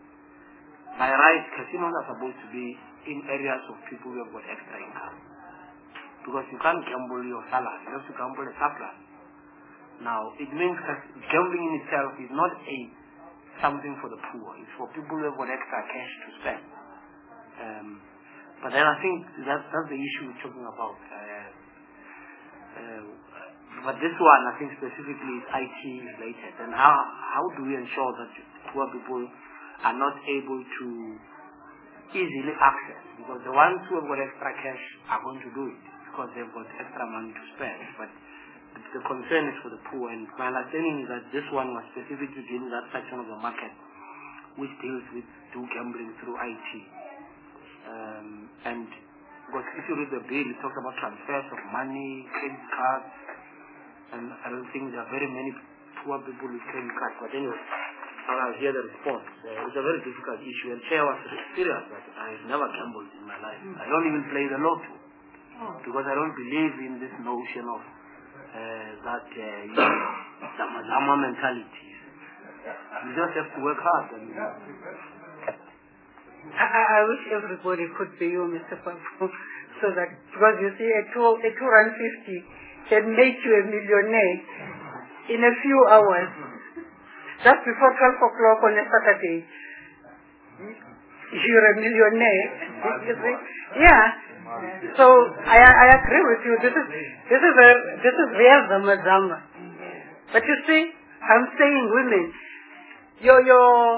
By right, casinos are supposed to be in areas of people who have got extra income, because you can't gamble your salary, you have to gamble a surplus. Now, it means that gambling in itself is not a something for the poor. It's for people who have got extra cash to spend. Um, but then I think that, that's the issue we're talking about. Uh, uh, but this one, I think specifically is I T related. And how, how do we ensure that poor people are not able to easily access? Because the ones who have got extra cash are going to do it because they've got extra money to spend. But the concern is for the poor, and my understanding is that this one was specifically dealing with that section of the market which deals with do gambling through I T. Um, and because if you read the bill, it talks about transfers of money, credit cards, and I don't think there are very many poor people with credit cards. But anyway, but I'll hear the response. Uh, it's a very difficult issue, and Chair was serious that I've never gambled in my life. I don't even play the lotto because I don't believe in this notion of uh, that uh, you know, Zama Zama mentality. You just have to work hard. And, I, I wish everybody could be you, Mister Papu, so that, because you see, a two, a two rand fifty can make you a millionaire in a few hours. Just before twelve o'clock on a Saturday, you're a millionaire. You see? Yeah. So I, I agree with you. This is this is a this is real Zama Zama. But you see, I'm saying women. Your your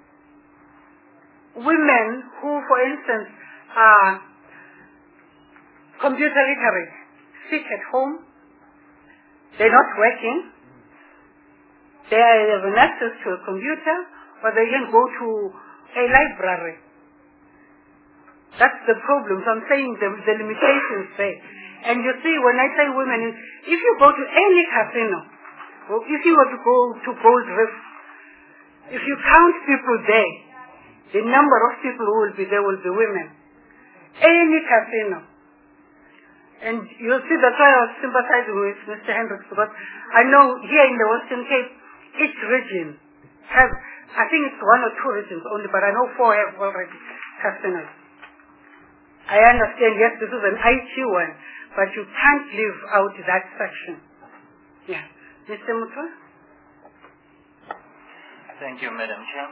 women who, for instance, are computer literate, sit at home. They're not working. They have an access to a computer, or they can go to a library. That's the problem. So I'm saying the, the limitations there. And you see, when I say women, if you go to any casino, or if you were to go to Gold Reef, if you count people there, the number of people who will be there will be women. Any casino. And you'll see that's why I was sympathizing with Mister Hendricks, because I know here in the Western Cape, each region has, I think it's one or two regions only, but I know four have already casinos. I understand, yes, this is an I T one, but you can't leave out that section. Yeah. Mister Mutwa? Thank you, Madam Chair.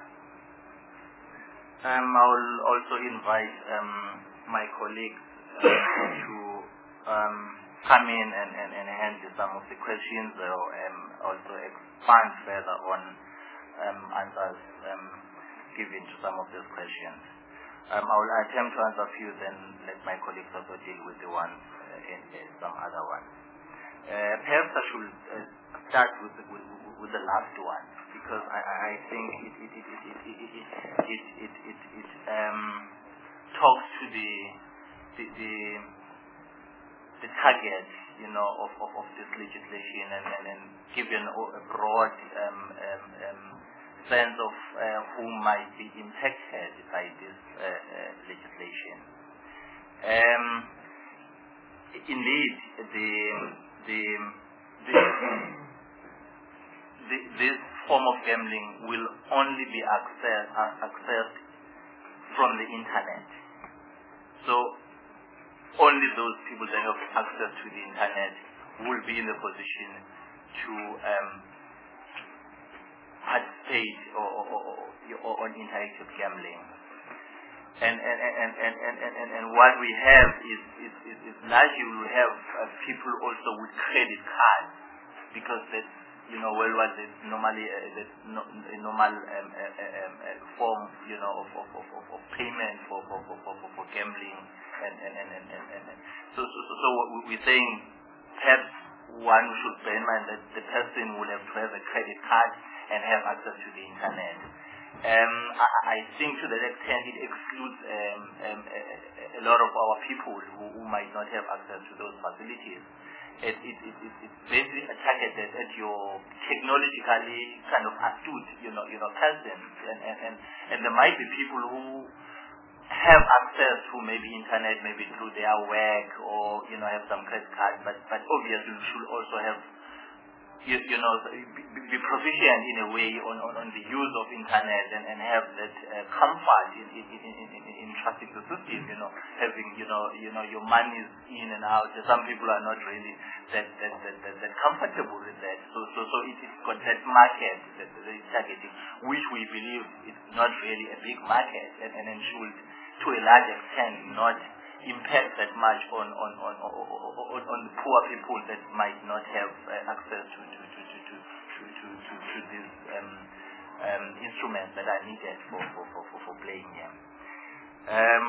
Um, I will also invite um, my colleagues uh, to um, come in and, and, and handle some of the questions, or um, also expand further on um, answers um, given to some of those questions. Um, I will attempt to answer a few, then let my colleagues also deal with the ones uh, and, and some other ones. Uh, perhaps I should uh, start with the, with, with the last one, because I, I think it it it it it it it, it, it, it um, talks to the the, the the target, you know, of, of, of this legislation, and, and, and given a broad um, um, um, sense of uh, who might be impacted by this uh, uh, legislation. Um, indeed, the the, the, the this form of gambling will only be access, uh, accessed from the internet. So only those people that have access to the internet will be in the position to um, participate or, or, or, or on interactive gambling. And and, and, and, and, and, and what we have is, is, is, is largely we have uh, people also with credit cards, because that's, you know, well, what is normally uh, that's no, a normal um, uh, uh, uh, form, you know, of, of, of, of payment for, for, for, for, for gambling. And, and, and, and, and, and. So, so, so, so we're saying perhaps one should bear in mind that the person will have to have a credit card and have access to the internet. Um, I, I think to that extent it excludes um, um, a, a lot of our people who, who might not have access to those facilities. It, it, it, it, it's basically targeted at your technologically kind of astute, you know, you know, persons, and, and, and, and there might be people who have access to maybe internet, maybe through their work, or, you know, have some credit cards, but, but obviously we should also have, you, you know, be, be proficient in a way on, on, on the use of internet, and, and have that uh, comfort in, in, in, in, in trusting the system, you know, having, you know, you know, your money is in and out. Some people are not really that, that, that, that, that comfortable with that. So, so, so it, it's got that market that is targeting, which we believe is not really a big market, and, and, and should, to a large extent, not impact that much on on on on, on, on the poor people that might not have uh, access to to to to to to, to, to, to these um, um, instruments that are needed for for, for, for, for playing here. Um,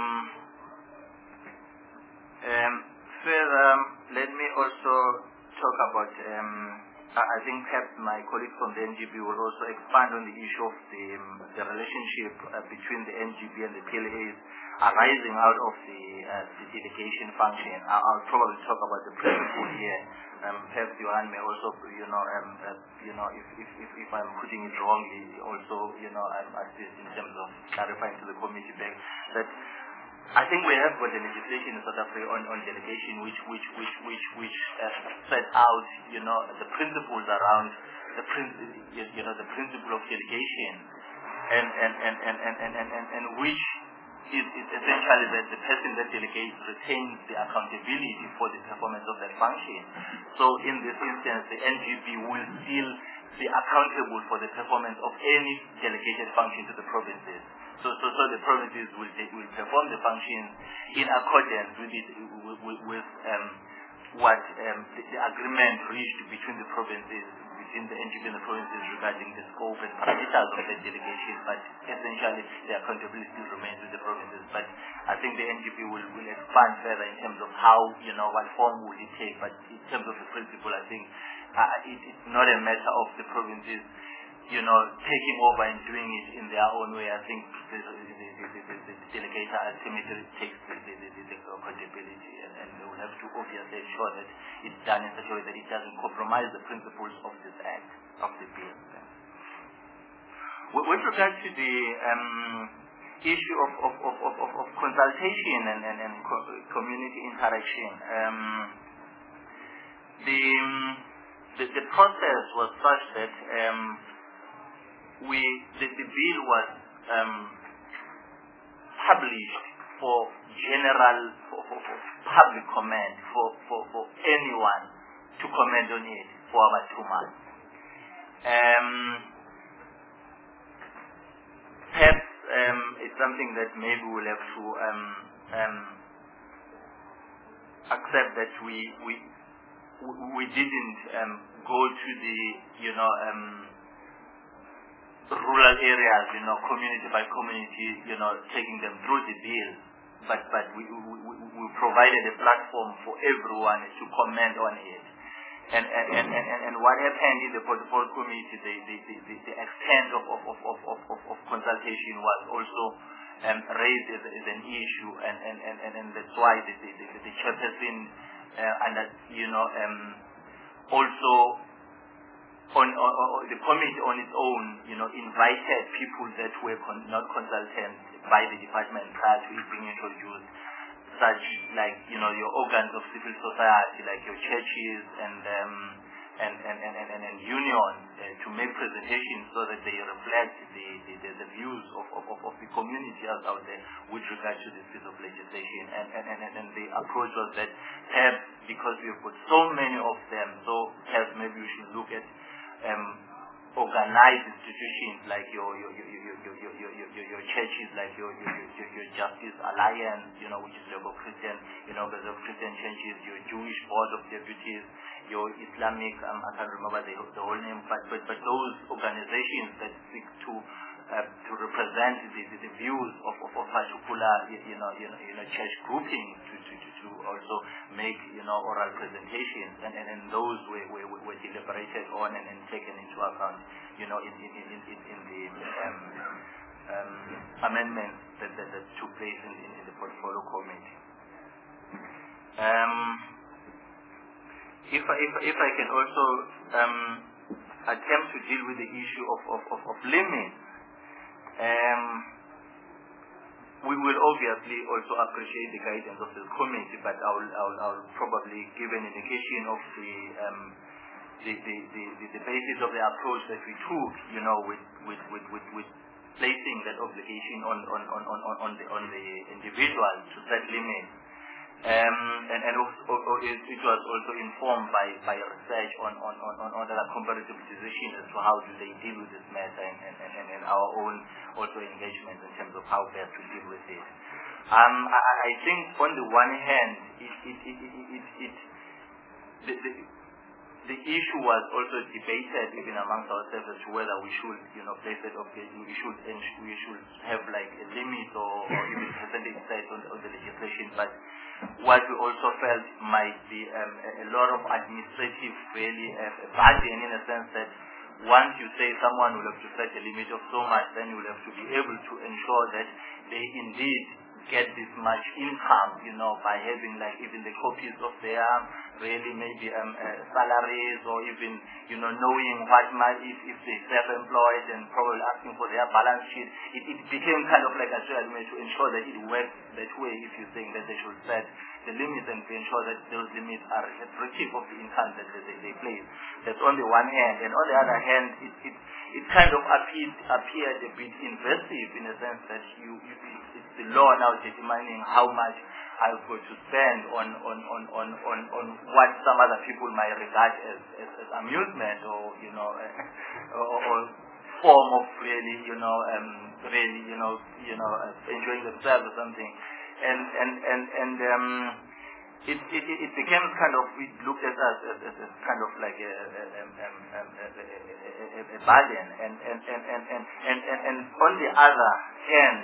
um, further, let me also talk about. Um, I think perhaps my colleagues from the N G B will also expand on the issue of the, um, the relationship uh, between the N G B and the P L As arising out of the uh, the delegation function. I'll, I'll probably talk about the principle here. Um, perhaps Johan may also, you know, um, uh, you know, if, if, if, if I'm putting it wrongly, also, you know, um, assist in terms of clarifying to the committee back that I think we have got the legislation in South Africa on, on delegation, which which which which which uh, set out, you know, the principles around the prin- you know the principle of delegation, and and and and and and, and, and, and which is, is essentially that the person that delegates retains the accountability for the performance of that function. So in this instance, the N G B will still be accountable for the performance of any delegated function to the provinces. So, so, so the provinces will they will perform the functions in accordance with it, with, with, with um, what um, the, the agreement reached between the provinces, between the N G B and the provinces regarding the scope and parameters of the delegation. But essentially, the accountability still remains with the provinces. But I think the N G B will, will expand further in terms of how, you know, what form will it take. But in terms of the principle, I think uh, it, it's not a matter of the provinces, you know, taking over and doing it in their own way. I think the, the, the, the, the, the delegator ultimately takes the, the, the, the accountability, and, and they will have to obviously ensure that it's done in such a way that it doesn't compromise the principles of this act, of the bill. With, with regard to the um, issue of, of, of, of, of, of consultation and, and, and co- community interaction, um, the, the the process was such that um, we the, the bill was um, published for general for, for, for public comment for, for, for anyone to comment on it for about two months. Um, perhaps um, it's something that maybe we'll have to um, um, accept that we we we didn't um, go to the you know. Um, rural areas, you know, community by community, you know, taking them through the bill, but but we we, we provided a platform for everyone to comment on it, and and and, and, and what happened in the portfolio committee, the the, the, the, the extent of of, of, of, of, of consultation was also um, raised as, as an issue, and and, and, and, and that's why the the, the, the chairperson uh, and that, you know um, also. On, on, on the committee on its own, you know, invited people that were con- not consultants by the department prior to it being introduced, such like, you know, your organs of civil society, like your churches and um, and, and, and, and, and unions, uh, to make presentations so that they reflect the, the, the, the views of, of, of the community out there with regard to this piece of legislation. And, and, and, and the approach was that perhaps because we've got so many of them, so perhaps maybe we should look at Um, organized institutions like your your your your your your, your, your, your, your churches, like your your, your your Justice Alliance, you know, which is your Christian, you know, the Christian churches, your Jewish Board of Deputies, your Islamic, um, I can't remember the, the whole name, but but but those organizations that seek to uh, to represent the, the, the views of, of, of particular, you know, you know, you know, church groupings to, to, to, to also make, you know, oral presentations, and, and, and those were, were, were deliberated on and, and taken into account, you know, in, in, in, in, in the um, um, amendments that, that, that took place in, in, in the portfolio committee. Um, if, I, if, if I can also um, attempt to deal with the issue of, of, of, of limits, Um, we will obviously also appreciate the guidance of the committee, but I will, I will, I will probably give an indication of the, um, the, the, the, the, the basis of the approach that we took, you know, with, with, with, with, with placing that obligation on, on, on, on, on, the, on the individual to set limits. Um, and and also, it, it was also informed by, by research on, on, on, on other comparative decisions as to how do they deal with this matter, and, and, and, and our own also engagement in terms of how best to deal with it. Um, I, I think on the one hand, it, it, it, it, it, it the, the, the issue was also debated even amongst ourselves as to whether we should, you know, place it, okay, we should we should have like a limit or, or even percentage set on, on the legislation, but what we also felt might be um, a, a lot of administrative really uh, burden, in a sense that once you say someone will have to set a limit of so much, then you will have to be able to ensure that they indeed get this much income, you know, by having like even the copies of their really maybe um, uh, salaries, or even, you know, knowing what might, if, if they're self-employed and probably asking for their balance sheet. It, it became kind of like a strategy to ensure that it works that way, if you're saying that they should set the limits and to ensure that those limits are restrictive of the income that they, they, they place. That's on the one hand. And on the other hand, it, it, it kind of appeared, appeared a bit invasive in a sense that you, you it's the law now determining how much I've got to spend on, on, on, on, on, on what some other people might regard as, as, as amusement, or, you know, uh, or, or form of really, you know, um, really, you know, you know, uh, enjoying themselves or something. And, and, and, and, um, It, it, it became kind of, it looked at us as, as, as kind of like a, a, a, a, a, a bargain. And, and, and, and, and, and, and, and on the other hand,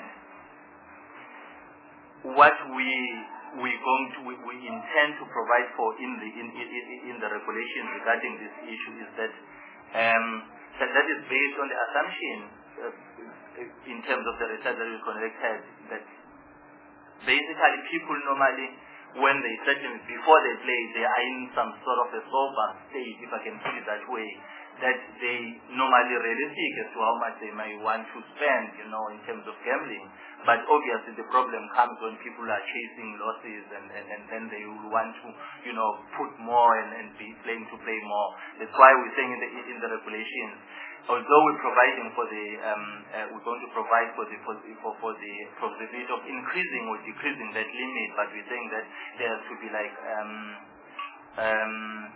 what we we going to we, we intend to provide for in the in, in, in the regulations regarding this issue is that um, that, that is based on the assumption uh, in terms of the research that we conducted, that basically people normally, when they certainly before they play, they are in some sort of a sober state, if I can put it that way, that they normally realistic as to how much they might want to spend, you know, in terms of gambling. But obviously the problem comes when people are chasing losses, and, and, and then they will want to, you know, put more and, and be playing to play more. That's why we're saying in the, in the regulations, although we're providing for the, um, uh, we're going to provide for the, for, for, for the possibility of increasing or decreasing that limit, but we're saying that there should be like, um, um,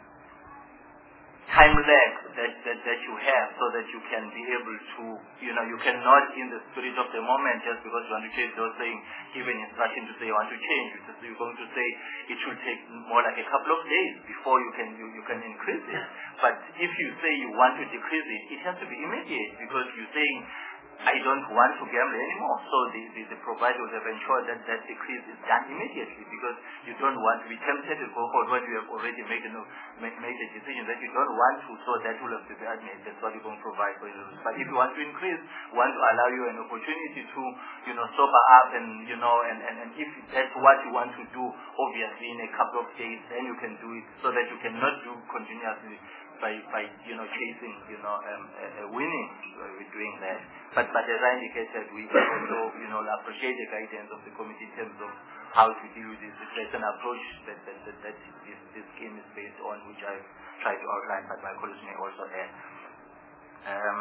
time lag that, that, that you have, so that you can be able to, you know, you cannot in the spirit of the moment, just because you want to change those things, give an instruction to say you want to change, you're going to say it should take more like a couple of days before you can you, you can increase it. But if you say you want to decrease it, it has to be immediate, because you're saying, I don't want to gamble anymore. So the, the, the provider will have ensured that that decrease is done immediately, because you don't want to be tempted to go forward when you have already made a, made, made a decision that you don't want to, so that will have to be admitted. That's what you're going to provide for you. But if you want to increase, want to allow you an opportunity to, you know, sober up, and, you know, and, and, and if that's what you want to do, obviously in a couple of days, then you can do it, so that you cannot do continuously by, by you know, chasing, you know, um, uh, winning. Uh, we're doing that. But, but as I indicated, we also, you know, appreciate the guidance of the committee in terms of how to deal with this. It's an approach that, that, that, that this, this scheme is based on, which I've tried to outline, but my colleagues may also add. Um,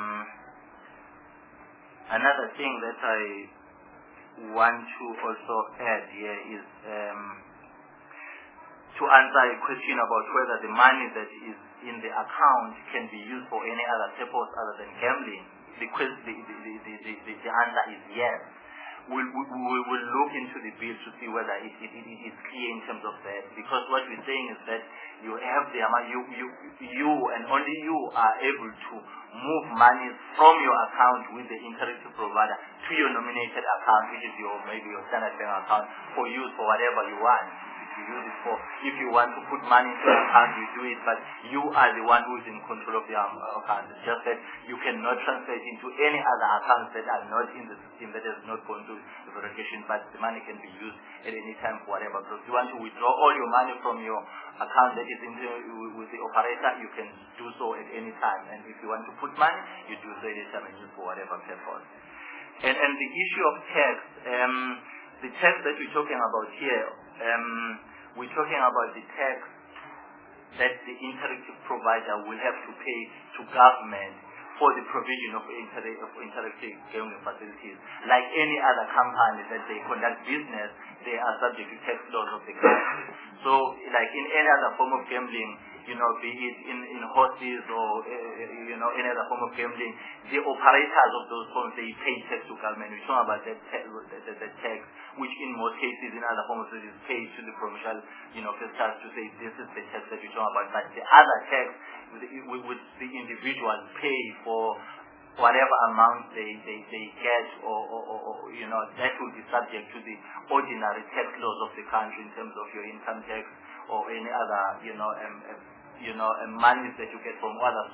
another thing that I want to also add here is um, to answer a question about whether the money that is in the account can be used for any other purpose other than gambling. The, the, the, the, the, the, the answer is yes. We'll, we, we will look into the bill to see whether it, it, it is clear in terms of that. Because what we're saying is that you have the amount, you, you, you and only you are able to move money from your account with the interactive provider to your nominated account, which is your maybe your standard bank account, for use for whatever you want. You use it for, if you want to put money into your account, you do it, but you are the one who is in control of your account. It's just that you cannot transfer it into any other accounts that are not in the system, that has not gone through the verification, but the money can be used at any time for whatever. So if you want to withdraw all your money from your account that is in the, with the operator, you can do so at any time. And if you want to put money, you do so at any time and use for whatever purpose. And, and the issue of tax, um, the tax that we're talking about here, um, we're talking about the tax that the interactive provider will have to pay to government for the provision of, inter of interactive gambling facilities. Like any other company that they conduct business, they are subject to tax laws of the country. So, like in any other form of gambling, you know, be it in, in horses or, uh, you know, any other form of gambling, the operators of those forms, they pay tax to government. We're talking about that, that, that, that tax, which in most cases, in other forms, is paid to the provincial, you know, fiscals to say this is the tax that we're talking about. But the other tax, which the individuals pay for whatever amount they, they, they get, or, or, or, or, you know, that will be subject to the ordinary tax laws of the country in terms of your income tax or any other, you know, um, um, you know, um, monies that you get from other sources,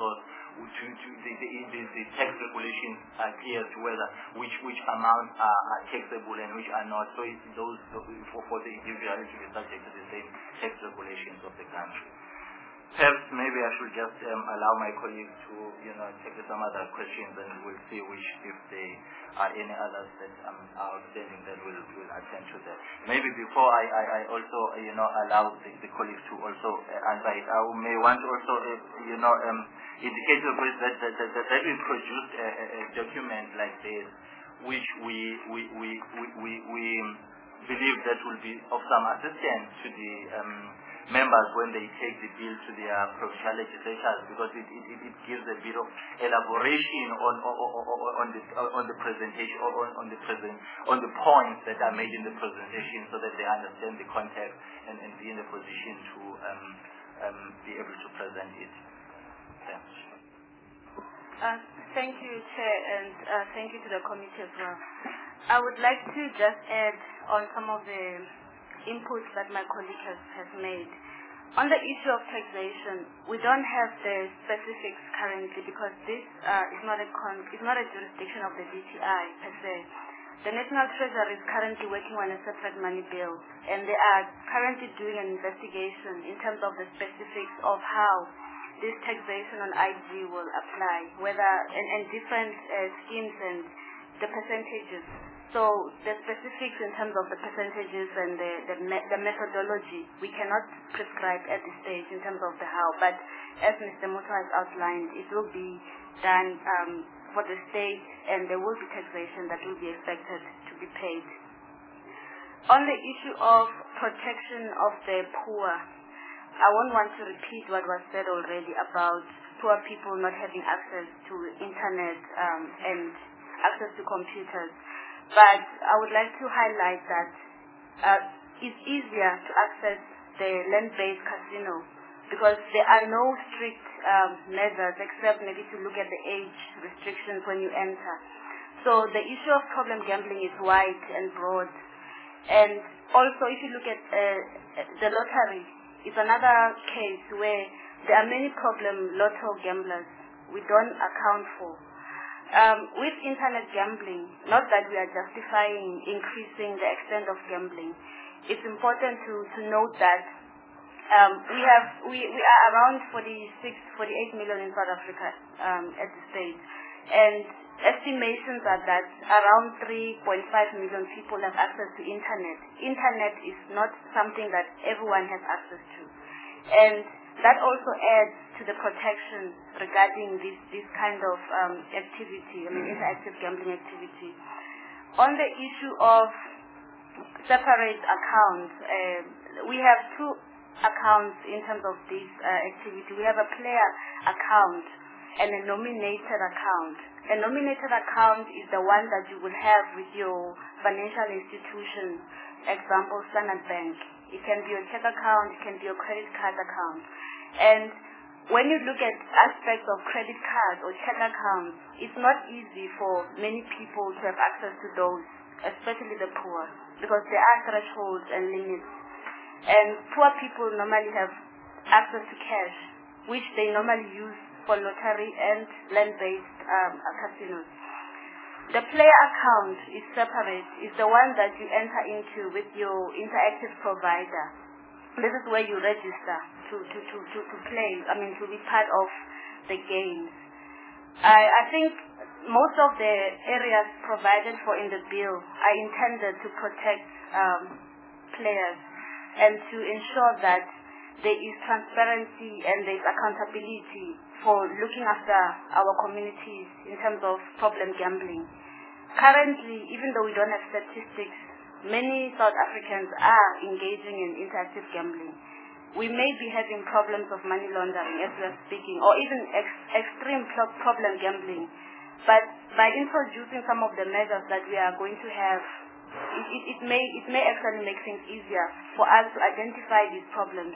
to, to the, the, the, the tax regulations are clear to whether which which amounts are, are taxable and which are not. So it's those for, for the individual to be subject to the same tax regulations of the country. Perhaps maybe I should just um, allow my colleagues to, you know, take some other questions, and we'll see which, if there are any others that um, are outstanding, that we'll, we'll attend to that. Maybe before I, I, I also, uh, you know, allow the, the colleagues to also uh, answer it, I may want to also, uh, you know, um, indicate to us that, that, that, that we produced a, a, a document like this, which we, we, we, we, we, we believe that will be of some assistance to the um, members when they take the bill to their provincial legislatures, because it, it, it gives a bit of elaboration on on, on the on the presentation on, on the present on the points that are made in the presentation, so that they understand the context and, and be in a position to um, um, be able to present it. Thanks. Uh, thank you, Chair, and uh, thank you to the committee as well. I would like to just add on some of the inputs that my colleague has, has made. On the issue of taxation, we don't have the specifics currently, because this uh, is not a con is not a jurisdiction of the D T I per se. The National Treasury is currently working on a separate money bill, and they are currently doing an investigation in terms of the specifics of how this taxation on I G will apply, whether and, and different uh, schemes and the percentages. So the specifics in terms of the percentages and the, the, me the methodology, we cannot prescribe at this stage in terms of the how. But as Mister Muthu has outlined, it will be done um, for the state, and there will be taxation that will be expected to be paid. On the issue of protection of the poor, I won't want to repeat what was said already about poor people not having access to internet um, and access to computers. But I would like to highlight that uh, it's easier to access the land-based casino, because there are no strict um, measures except maybe to look at the age restrictions when you enter. So the issue of problem gambling is wide and broad. And also, if you look at uh, the lottery, it's another case where there are many problem lotto gamblers we don't account for. Um, with internet gambling, not that we are justifying increasing the extent of gambling, it's important to, to note that um, we have we, we are around forty-six, forty-eight million in South Africa um, at this stage, and estimations are that around three point five million people have access to internet. Internet is not something that everyone has access to, and that also adds to the protection regarding this, this kind of um, activity, I mean interactive gambling activity. On the issue of separate accounts, uh, we have two accounts in terms of this uh, activity. We have a player account and a nominated account. A nominated account is the one that you will have with your financial institution, example Standard Bank. It can be a check account, it can be a credit card account. And when you look at aspects of credit cards or check accounts, it's not easy for many people to have access to those, especially the poor, because there are thresholds and limits. And poor people normally have access to cash, which they normally use for lottery and land-based um, casinos. The player account is separate. It's the one that you enter into with your interactive provider. This is where you register to, to, to, to, to play, I mean to be part of the games. I, I think most of the areas provided for in the bill are intended to protect um, players and to ensure that there is transparency and there is accountability for looking after our communities in terms of problem gambling. Currently, even though we don't have statistics, many South Africans are engaging in interactive gambling. We may be having problems of money laundering as we are speaking, or even ex extreme pro problem gambling. But by introducing some of the measures that we are going to have, it, it, it, may, it may actually make things easier for us to identify these problems.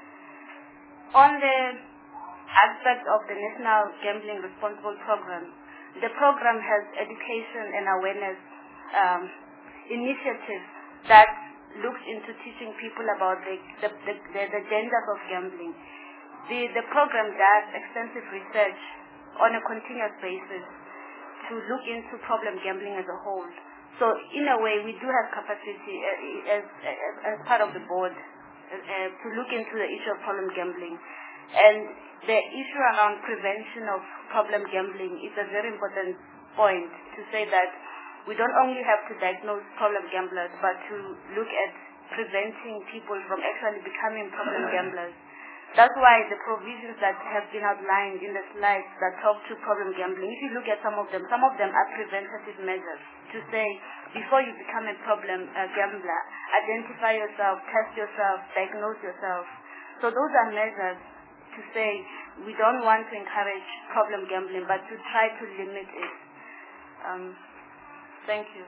On the aspect of the National Gambling Responsible Program, the program has education and awareness um, initiatives that looks into teaching people about the, the, the, the, the dangers of gambling. The, the program does extensive research on a continuous basis to look into problem gambling as a whole. So in a way, we do have capacity uh, as, as, as part of the board uh, uh, to look into the issue of problem gambling. And the issue around prevention of problem gambling is a very important point to say that we don't only have to diagnose problem gamblers, but to look at preventing people from actually becoming problem gamblers. That's why the provisions that have been outlined in the slides that talk to problem gambling, if you look at some of them, some of them are preventative measures to say, before you become a problem uh, gambler, identify yourself, test yourself, diagnose yourself. So those are measures to say we don't want to encourage problem gambling, but to try to limit it. Um, thank you.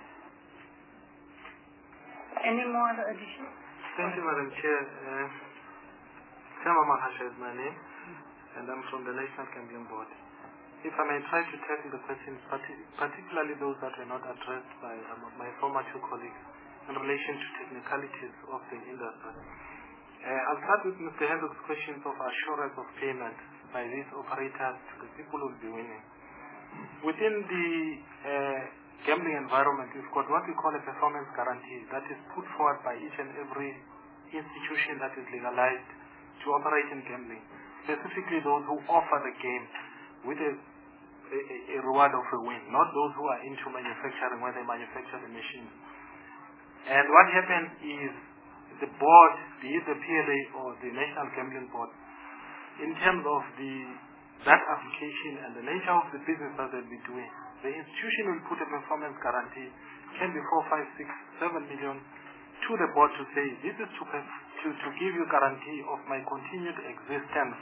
Any more additions? Thank you, Madam Chair. Uh, Kama Mahasha is my name, and I'm from the National Gambling Board. If I may try to tackle the questions, particularly those that were not addressed by um, my former two colleagues in relation to technicalities of the industry. Uh, I'll start with Mister Hendrick's questions of assurance of payment by these operators to the people who will be winning. Within the uh, gambling environment, we've got what we call a performance guarantee that is put forward by each and every institution that is legalized to operate in gambling, specifically those who offer the game with a, a, a reward of a win, not those who are into manufacturing where they manufacture the machines. And what happens is the board, be it the P L A or the National Gambling Board, in terms of the that application and the nature of the business that they'll be doing, the institution will put a performance guarantee, can be four, five, six, seven million, to the board to say, this is to, to, to give you guarantee of my continued existence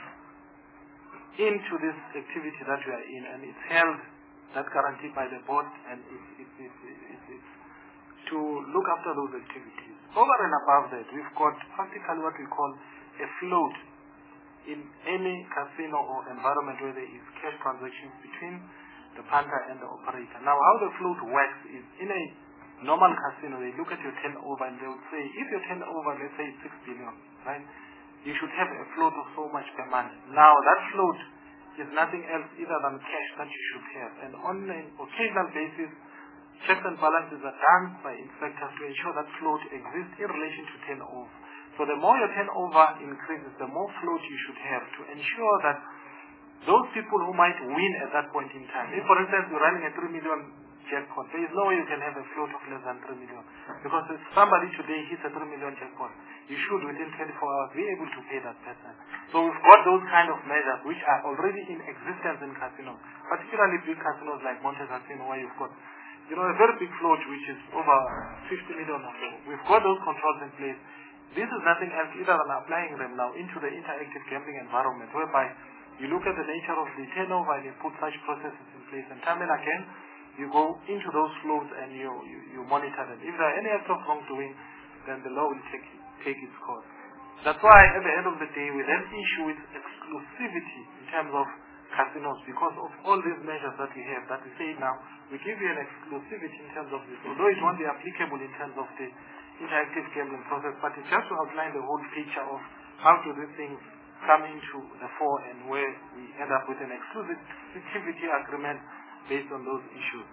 into this activity that you are in, and it's held, that guarantee by the board, and it's, it's, it's, it's, it's to look after those activities. Over and above that, we've got practically what we call a float in any casino or environment where there is cash transactions between the punter and the operator. Now, how the float works is, in a normal casino, they look at your turnover and they would say, if your turnover, let's say, is six billion, right, you should have a float of so much per month. Now, that float is nothing else either than cash that you should have. And on an occasional basis, checks and balances are done by inspectors to ensure that float exists in relation to turnover. So the more your turnover increases, the more float you should have to ensure that those people who might win at that point in time, if for instance you're running a three million jackpot, there is no way you can have a float of less than three million. Because if somebody today hits a three million jackpot, you should within twenty-four hours be able to pay that person. So we've got those kind of measures which are already in existence in casinos, particularly big casinos like Monte Casino, where you've got, you know, a very big float which is over fifty million or so. We've got those controls in place. This is nothing else either than applying them now into the interactive gambling environment, whereby you look at the nature of the turnover and you put such processes in place, and time and again you go into those flows and you, you, you monitor them. If there are any acts of wrongdoing, then the law will take, take its course. That's why at the end of the day we then issue with exclusivity in terms of casinos, because of all these measures that we have, that we say now, we give you an exclusivity in terms of this, although it won't be applicable in terms of the interactive gambling process, but it's just to outline the whole picture of how do these things come into the fore and where we end up with an exclusivity agreement based on those issues.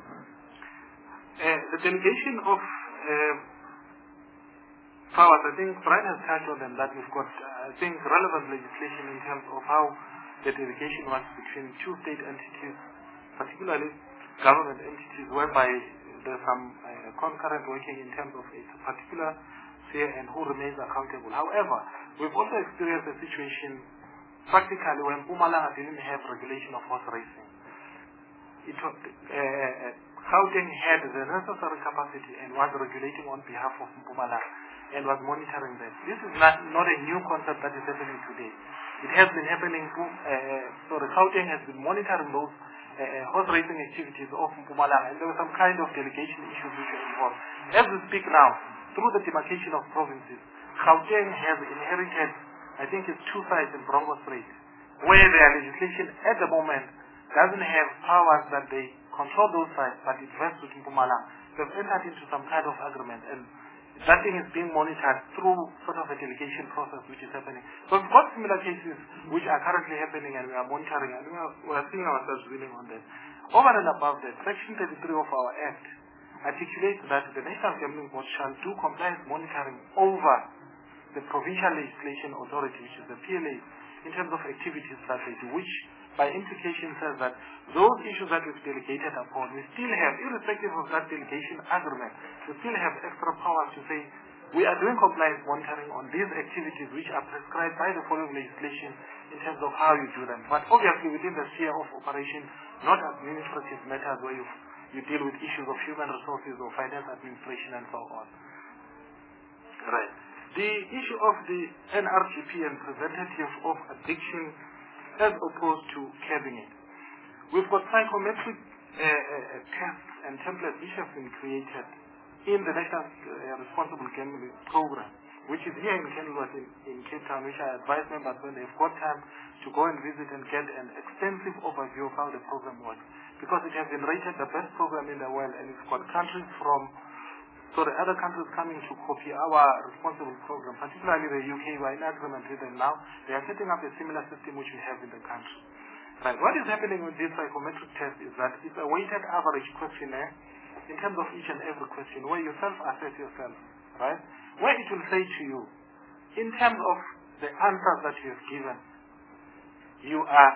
Uh, the delegation of uh, powers, I think Brian has touched on them, that we've got, uh, I think, relevant legislation in terms of how the delegation works between two state entities, particularly government entities, whereby there's some uh, concurrent working in terms of a particular sphere and who remains accountable. However, we've also experienced a situation practically when Mpumalanga didn't have regulation of horse racing. It was, uh, Gauteng had the necessary capacity and was regulating on behalf of Mpumalanga and was monitoring them. This is not, not a new concept that is happening today. It has been happening, uh, so the Gauteng has been monitoring those uh, horse racing activities of Mpumalanga, and there were some kind of delegation issues which were involved. As we speak now, through the demarcation of provinces, Gauteng has inherited, I think it's two sites in Bronco Strait, where their legislation at the moment doesn't have powers that they control those sites, but it rests with Mpumalanga. They've entered into some kind of agreement, and that thing is being monitored through sort of a delegation process which is happening. So we've got similar cases which are currently happening and we are monitoring and we are, we are seeing ourselves winning on them. Over and above that, Section thirty-three of our Act articulates that the National Gambling Board shall do compliance monitoring over the provincial legislation authority, which is the P L A, in terms of activities that they do, which by implication says that those issues that we've delegated upon, we still have, irrespective of that delegation agreement, we still have extra powers to say we are doing compliance monitoring on these activities which are prescribed by the following legislation in terms of how you do them. But obviously within the sphere of operation, not administrative matters where you, you deal with issues of human resources or finance administration and so on. Right. The issue of the N R G P and preventative of addiction as opposed to curbing it. We've got psychometric uh, uh, tests and templates which have been created in the National uh, Responsible Gambling Program, which is here in Kenilworth in, in Cape Town, which I advise members when they've got time to go and visit and get an extensive overview of how the program works, because it has been rated the best program in the world, and it's got countries from So the other countries coming to copy our responsible program, particularly the U K, we are in agreement with them now. They are setting up a similar system which we have in the country. Right. What is happening with this psychometric test is that it's a weighted average questionnaire in terms of each and every question, where you self-assess yourself, right? Where it will say to you, in terms of the answers that you have given, you are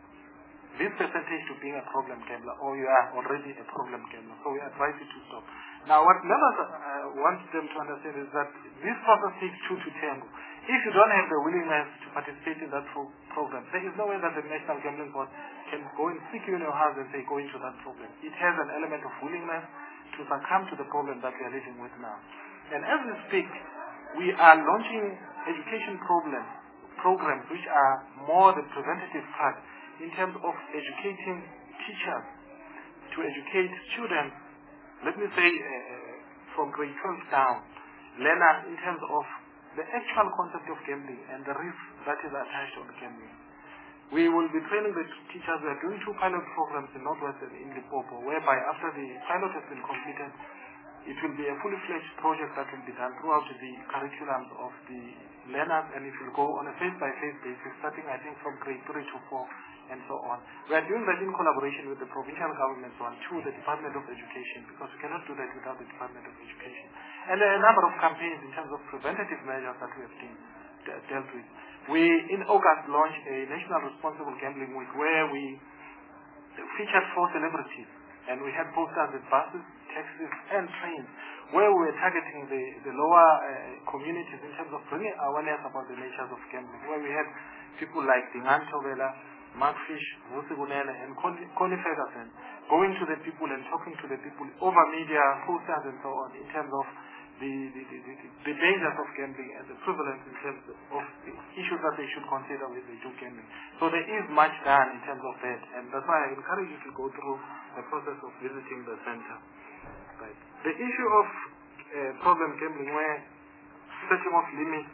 this percentage to being a problem gambler, or you are already a problem gambler. So we advise you to stop. Now, what members uh, want them to understand is that this process takes two to tango. If you don't have the willingness to participate in that pro program, there is no way that the National Gambling Board can go and seek you in your house and say, go into that program. It has an element of willingness to succumb to the problem that we are living with now. And as we speak, we are launching education problem, programs which are more the preventative part in terms of educating teachers to educate students, let me say uh, from grade twelve down, learners in terms of the actual concept of gambling and the risk that is attached on gambling. We will be training the teachers. We are doing two pilot programs in Northwest and in Limpopo, whereby after the pilot has been completed, it will be a fully fledged project that will be done throughout the curriculums of the learners, and it will go on a phase-by-phase basis, starting I think from grade three to four and so on. We are doing that in collaboration with the provincial governments, one, two, the Department of Education, because we cannot do that without the Department of Education. And there are a number of campaigns in terms of preventative measures that we have been de dealt with. We, in August, launched a National Responsible Gambling Week where we featured four celebrities, and we had posters at buses, taxis, and trains, where we were targeting the, the lower uh, communities in terms of bringing awareness about the natures of gambling, where we had people like Dingan Tobela, Mark Fish, Vusi Gunene, and Connie Ferguson going to the people and talking to the people over media, posters, and so on, in terms of the, the, the, the, the dangers of gambling and the prevalence in terms of the issues that they should consider when they do gambling. So there is much done in terms of that, and that's why I encourage you to go through the process of visiting the center. Right. The issue of uh, problem gambling, where setting off limits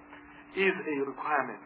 is a requirement.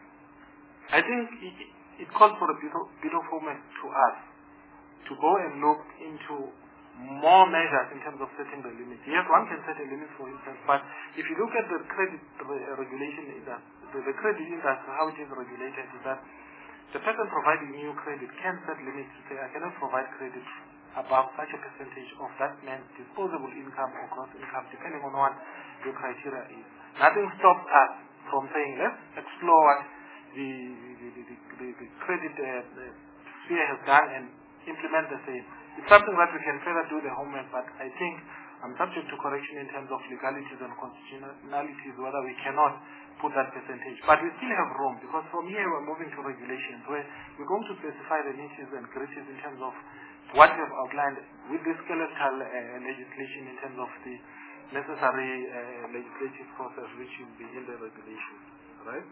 I think it, it calls for a bit of, bit of homework to us to go and look into more measures in terms of setting the limits. Yes, one can set a limit for instance, but if you look at the credit re regulation, the, the credit industry, how it is regulated is that the person providing new credit can set limits to say, I cannot provide credit above such a percentage of that man's disposable income or gross income, depending on what your criteria is. Nothing stops us from saying, let's explore what the, the, the, the, the credit uh, the sphere has done and implement the same. It's something that we can further do the homework, but I think I'm subject to correction in terms of legalities and constitutionalities, whether we cannot put that percentage. But we still have room, because from here we're moving to regulations, where we're going to specify the niches and gritties in terms of what we have outlined with the skeletal uh, legislation in terms of the necessary uh, legislative process which will be in the regulations. Right?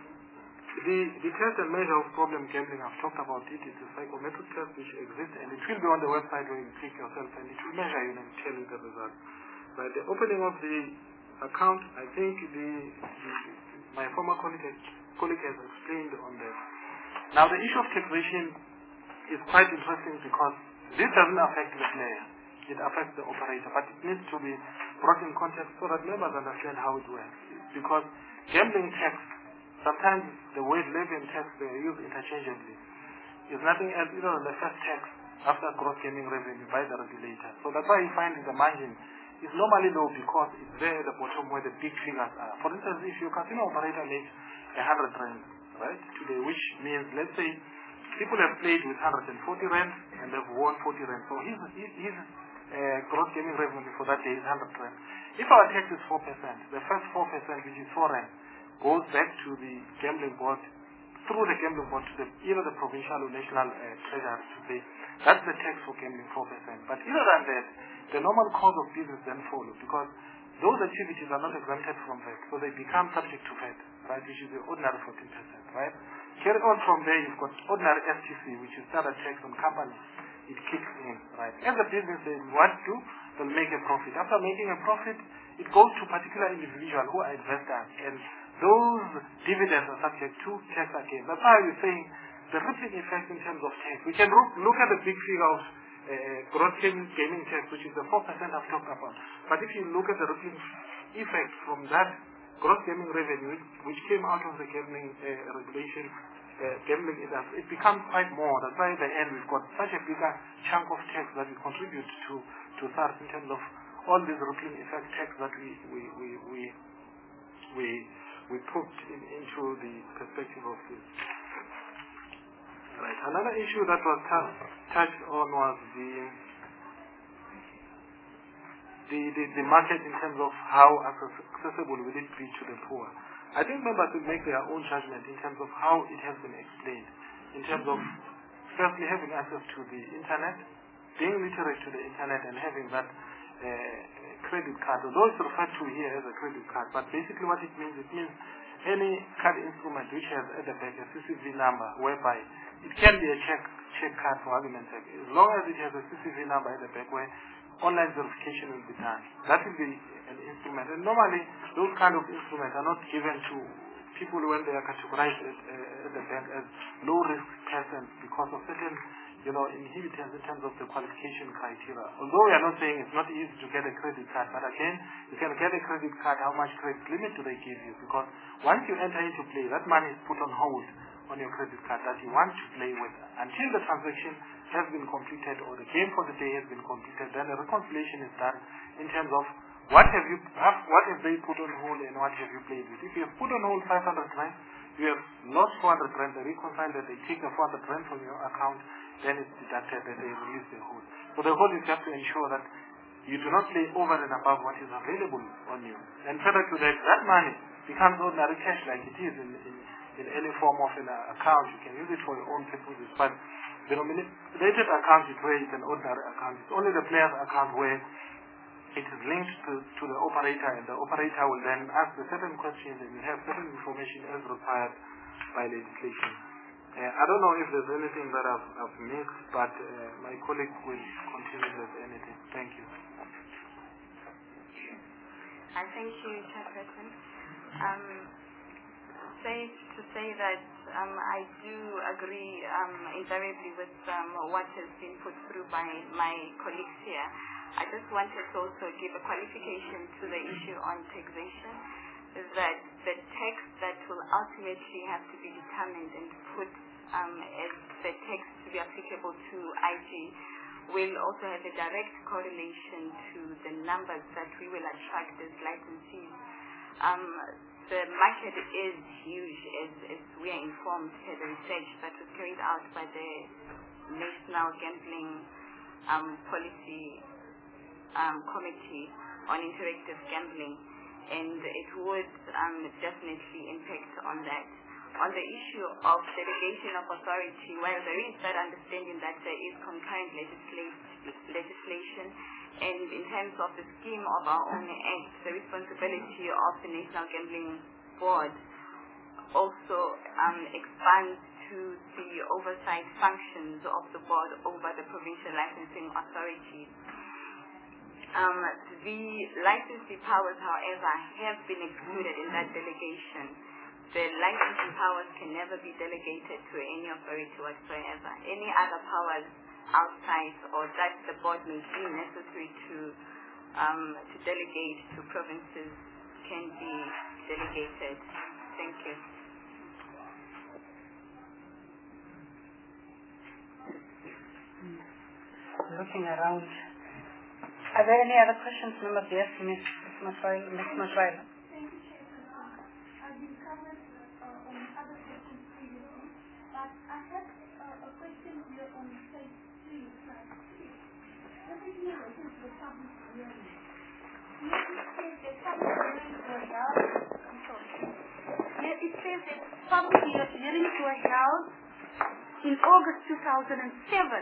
The, the test and measure of problem gambling, I've talked about it. It's a psychometric test which exists, and it will be on the website where you click yourself, and it will measure you and tell you the result. But the opening of the account, I think the, the my former colleague, colleague has explained on that. Now the issue of taxation is quite interesting, because this doesn't affect the player, it affects the operator, but it needs to be brought in context so that members understand how it works. Because gambling tax, sometimes the word levy and tax they are used interchangeably, is nothing else either than the first tax after gross gaming revenue by the regulator. So that's why you find the margin is normally low because it's there at the bottom where the big figures are. For instance, if your casino operator makes a hundred rand, right, today, which means, let's say, people have played with one hundred forty rand and they've won forty rand. So his, his, his uh, gross gaming revenue for that day is one hundred rand. If our tax is four percent, the first four percent, which is four rand, goes back to the gambling board, through the gambling board to the, either the provincial or national uh, treasury to say, that's the tax for gambling, four percent. But other than that, the normal course of business then follows because those activities are not exempted from V A T, so they become subject to V A T, right, which is the ordinary fourteen percent, right? Carry on from there, you've got ordinary S T C, which is standard tax on companies. It kicks in, right? As a business, they want to, they'll make a profit. After making a profit, it goes to particular individuals who are investors, and those dividends are subject to tax again. That's why we're saying the rippling effect in terms of tax. We can look, look at the big figure of uh, gross gaming, gaming tax, which is the four percent I've talked about. But if you look at the rippling effect from that gross gaming revenue, which came out of the gambling uh, regulation, uh, gambling industry, it becomes quite more. That's why at the end we've got such a bigger chunk of tax that we contribute to to SARS in terms of all these rippling effect tax that we we we we we, we put in, into the perspective of this. Right. Another issue that was touched on was the The, the, the market in terms of how accessible will it be to the poor. I think members will make their own judgment in terms of how it has been explained, in terms of firstly having access to the internet, being literate to the internet and having that uh, credit card, although it's referred to here as a credit card, but basically what it means, it means any card instrument which has at the back a C C V number, whereby it can be a check, check card for argument's sake, as long as it has a C C V number at the back where online verification will be done. That will be an instrument. And normally, those kind of instruments are not given to people when they are categorized at, uh, at the bank as low-risk persons because of certain, you know, inhibitors in terms of the qualification criteria. Although we are not saying it's not easy to get a credit card, but again, you can get a credit card, how much credit limit do they give you? Because once you enter into play, that money is put on hold on your credit card that you want to play with until the transaction has been completed or the game for the day has been completed. Then a reconciliation is done in terms of what have you have, what have they put on hold and what have you played with. If you have put on hold five hundred rand, you have lost four hundred rand, they reconcile that, they take the four hundred rand from your account, then it's deducted and they release the hold. So the hold is just to ensure that you do not play over and above what is available on you. And further to that, that money becomes ordinary cash like it is in, in in any form of an uh, account. You can use it for your own purposes, but the nominated account is where it's an ordinary account. It's only the player's account where it is linked to, to the operator, and the operator will then ask the certain questions and you have certain information as required by legislation. Uh, I don't know if there's anything that I've, I've missed, but uh, my colleague will continue with anything. Thank you. I thank you, Chairperson. Um, safe to say that um, I do agree um, invariably with um, what has been put through by my colleagues here. I just wanted to also give a qualification to the issue on taxation, is that the tax that will ultimately have to be determined and put um, as the tax to be applicable to I G will also have a direct correlation to the numbers that we will attract as licensees. Um, The market is huge, as, as we are informed by the research that was carried out by the National Gambling um, Policy um, Committee on Interactive Gambling, and it would um, definitely impact on that. On the issue of delegation of authority, well, there is that understanding that there is concurrent legislation, and in terms of the scheme of our own act, the responsibility of the National Gambling Board also um, expands to the oversight functions of the board over the provincial licensing authorities. Um, the licensing powers, however, have been excluded in that delegation. The licensing powers can never be delegated to any authority whatsoever. Any other powers outside or that the board may deem necessary to um, to delegate to provinces can be delegated. Thank you. Looking around. Are there any other questions, members? Yes, Miz Mashwai- Miz Mashwai. Thank you, Chairperson. I've been covered uh, on other questions previously, but I have uh, a question here on page three, slide three. This is in relation to the public hearing. Here it says that public hearings were held. I'm sorry. Here it says that public hearings were held in August two thousand seven.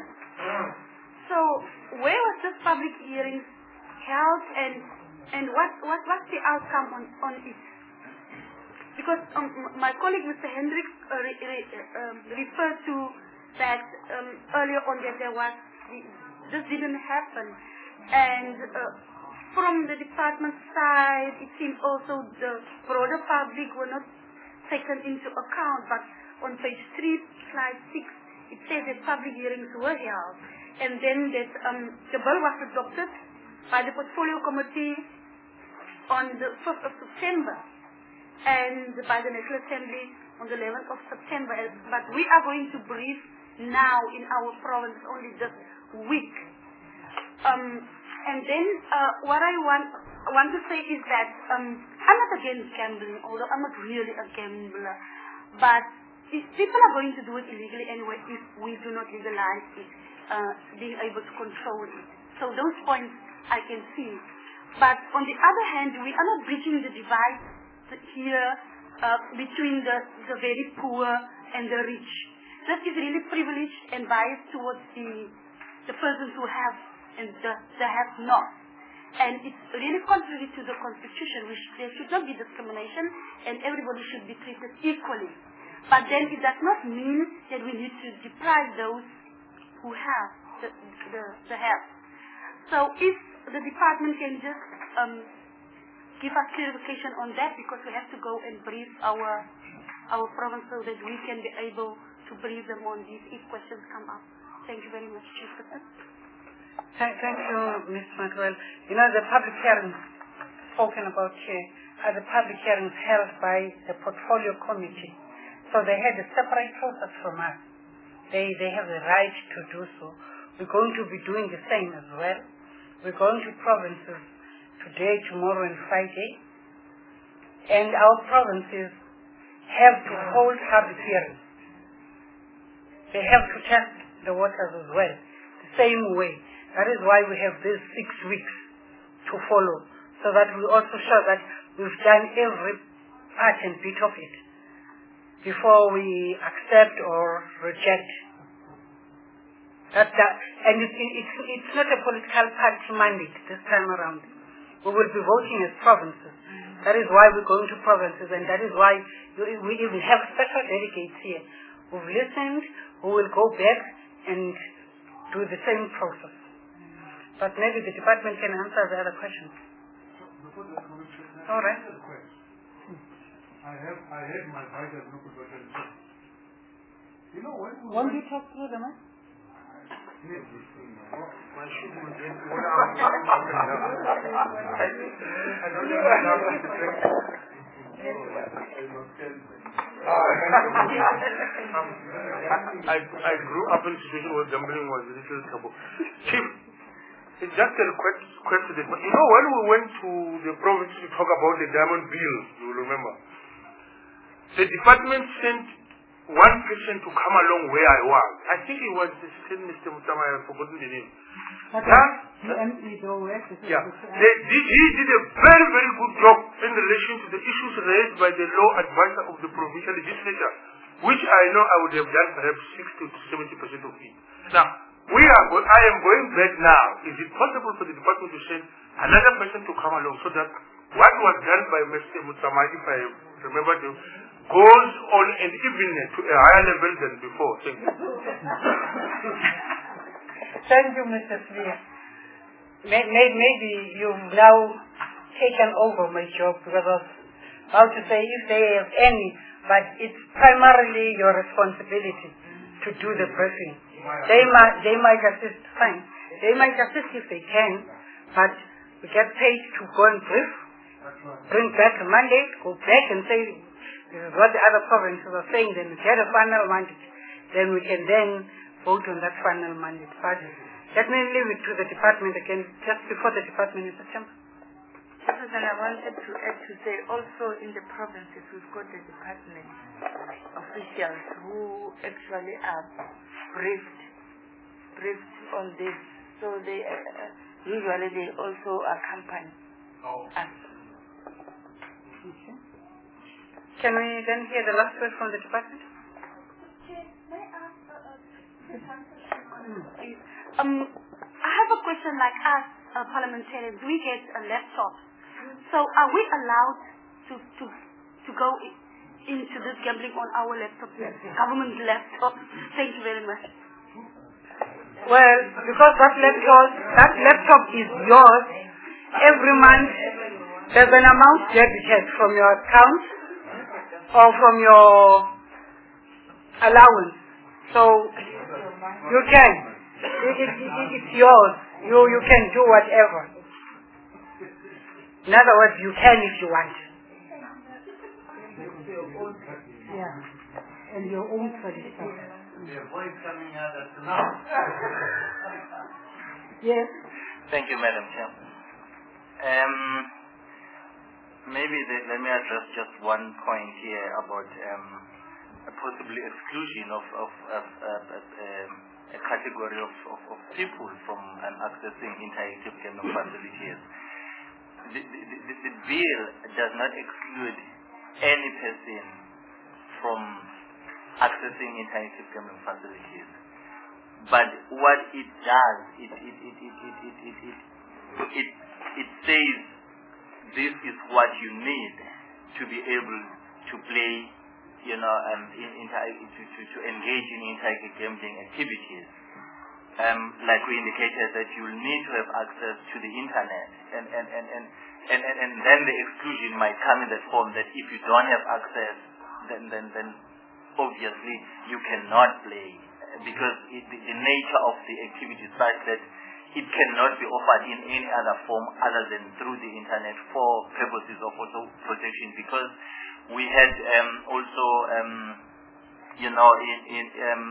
So, where was this public hearing held, and and what what what's the outcome on on it? Because um, my colleague Mister Hendricks uh, re, re, um, referred to that um, earlier on that there was this didn't happen, and uh, from the department side, it seems also the broader public were not taken into account. But on page three, slide six, it says that public hearings were held. And then that um, the bill was adopted by the Portfolio Committee on the first of September and by the National Assembly on the eleventh of September. But we are going to brief now in our province only this week. Um, and then uh, what I want, want to say is that um, I'm not against gambling, although I'm not really a gambler. But if people are going to do it illegally anyway if we do not legalize it. Uh, being able to control it. So those points I can see. But on the other hand, we are not bridging the divide here uh, between the, the very poor and the rich. This is really privileged and biased towards the, the persons who have and the, the have not. And it's really contrary to the Constitution, which there should not be discrimination and everybody should be treated equally. But then it does not mean that we need to deprive those who have the, the, the help. So if the department can just um, give us clarification on that, because we have to go and brief our our province so that we can be able to brief them on these if questions come up. Thank you very much, Chairperson. Thank, thank you, Miz Maxwell. You know, the public hearings spoken about here are the public hearings held by the Portfolio Committee. So they had a separate process from us. They, they have the right to do so. We're going to be doing the same as well. We're going to provinces today, tomorrow, and Friday. And our provinces have to hold public hearings. They have to test the waters as well, the same way. That is why we have these six weeks to follow, so that we also show that we've done every part and bit of it before we accept or reject. That, that, and it, it, it's, it's not a political party mandate this time around. We will be voting as provinces. That is why we're going to provinces, and that is why we even have special delegates here who've listened, who will go back and do the same process. But maybe the department can answer the other questions. All right. I have, I had my vital local better. You know, when we Won't you talk through the mic? My shoe will get what I'm talking about. I don't know how to say. I, I grew up in a situation where gambling was a little trouble. Chief, it's just a request, question. But you know, when we went to the province to talk about the diamond bill, you will remember, the department sent one person to come along where I was. I think it was still Mister Mutama, I have forgotten the name. That, yeah, they, he did a very, very good job in relation to the issues raised by the law advisor of the provincial legislature, which I know I would have done perhaps sixty to seventy percent of it. Now, we are go I am going back now. Is it possible for the department to send another person to come along so that what was done by Mister Mutama, if I remember the goes on an evening to a higher level than before. Thank you. Thank you, Mister Smith. Maybe you've now taken over my job because of how to say if they have any, but it's primarily your responsibility to do the briefing. They might, they might assist, fine. They might assist if they can, but We get paid to go and brief, bring back a mandate, go back and say this is what the other provinces are saying, then we get a final mandate. Then we can then vote on that final mandate budget. Let me leave it to the department again, just before the department in September. President, I wanted to add to say also in the provinces we've got the department officials who actually are briefed, briefed on this. So they uh, usually they also accompany Oh. us. Okay. Can we then hear the last word from the department? Chair, may I ask a, a quick question? Um, I have a question like us, uh, parliamentarians, we get a laptop. So are we allowed to, to, to go i- into this gambling on our laptop, government laptop? Thank you very much. Well, because that laptop, that laptop is yours, every month there's an amount debited from your account or from your allowance. So you can, it, it, it, it's yours. You, you can do whatever. In other words, you can if you want. Yeah, and your own credit card. Your voice coming out at the mouth. Yes. Thank you, Madam Chair. Um, maybe the, let me address just one point here about um, a possible exclusion of, of, of, of, of um, a category of, of, of people from um, accessing interactive gaming facilities. The, the, the, the bill does not exclude any person from accessing interactive gaming facilities. But what it does, it it it it it it it it, it, it says this is what you need to be able to play, you know, um, in, inter to, to, to engage in interactive gambling activities. Um, like we indicated that you will need to have access to the internet, and and, and, and, and, and, and then the exclusion might come in that form that if you don't have access, then then then obviously you cannot play, because it, the, the nature of the activity is such that it cannot be offered in any other form other than through the internet for purposes of auto protection. Because we had um, also, um, you know, in, in um,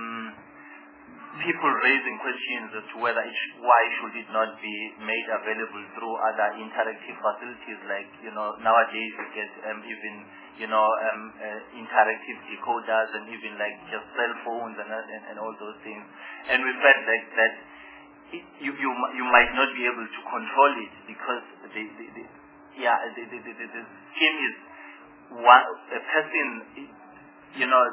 people raising questions as to whether it sh why should it not be made available through other interactive facilities, like, you know, nowadays you get um, even, you know, um, uh, interactive decoders and even like just cell phones and, and, and all those things. And we felt like that it, you, you, you might not be able to control it, because the, the, the yeah, the, the, the, the scheme is one, a person, you know,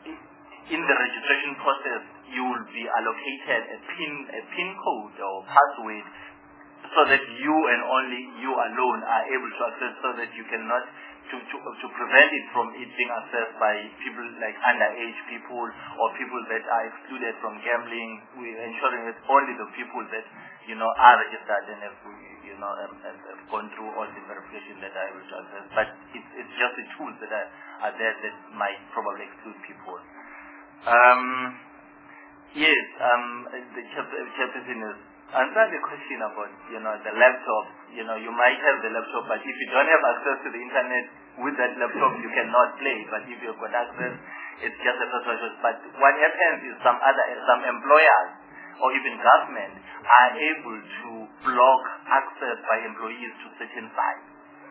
in the registration process, you will be allocated a pin, a pin code or password, so that you and only you alone are able to access, so that you cannot, to, to, to prevent it from it being accessed by people like underage people or people that are excluded from gambling. We're ensuring that only the people that, you know, are registered and have, you know, have, have gone through all the verification that are able to access. But it's, it's just the tools that are, are there that might probably exclude people. Um, yes, um, the chairperson has answered the question about, you know, the laptop. You know, you might have the laptop, but if you don't have access to the internet with that laptop, you cannot play. But if you've got access, it's just a persuasion. But what happens is some other, some employers or even government are able to block access by employees to certain sites.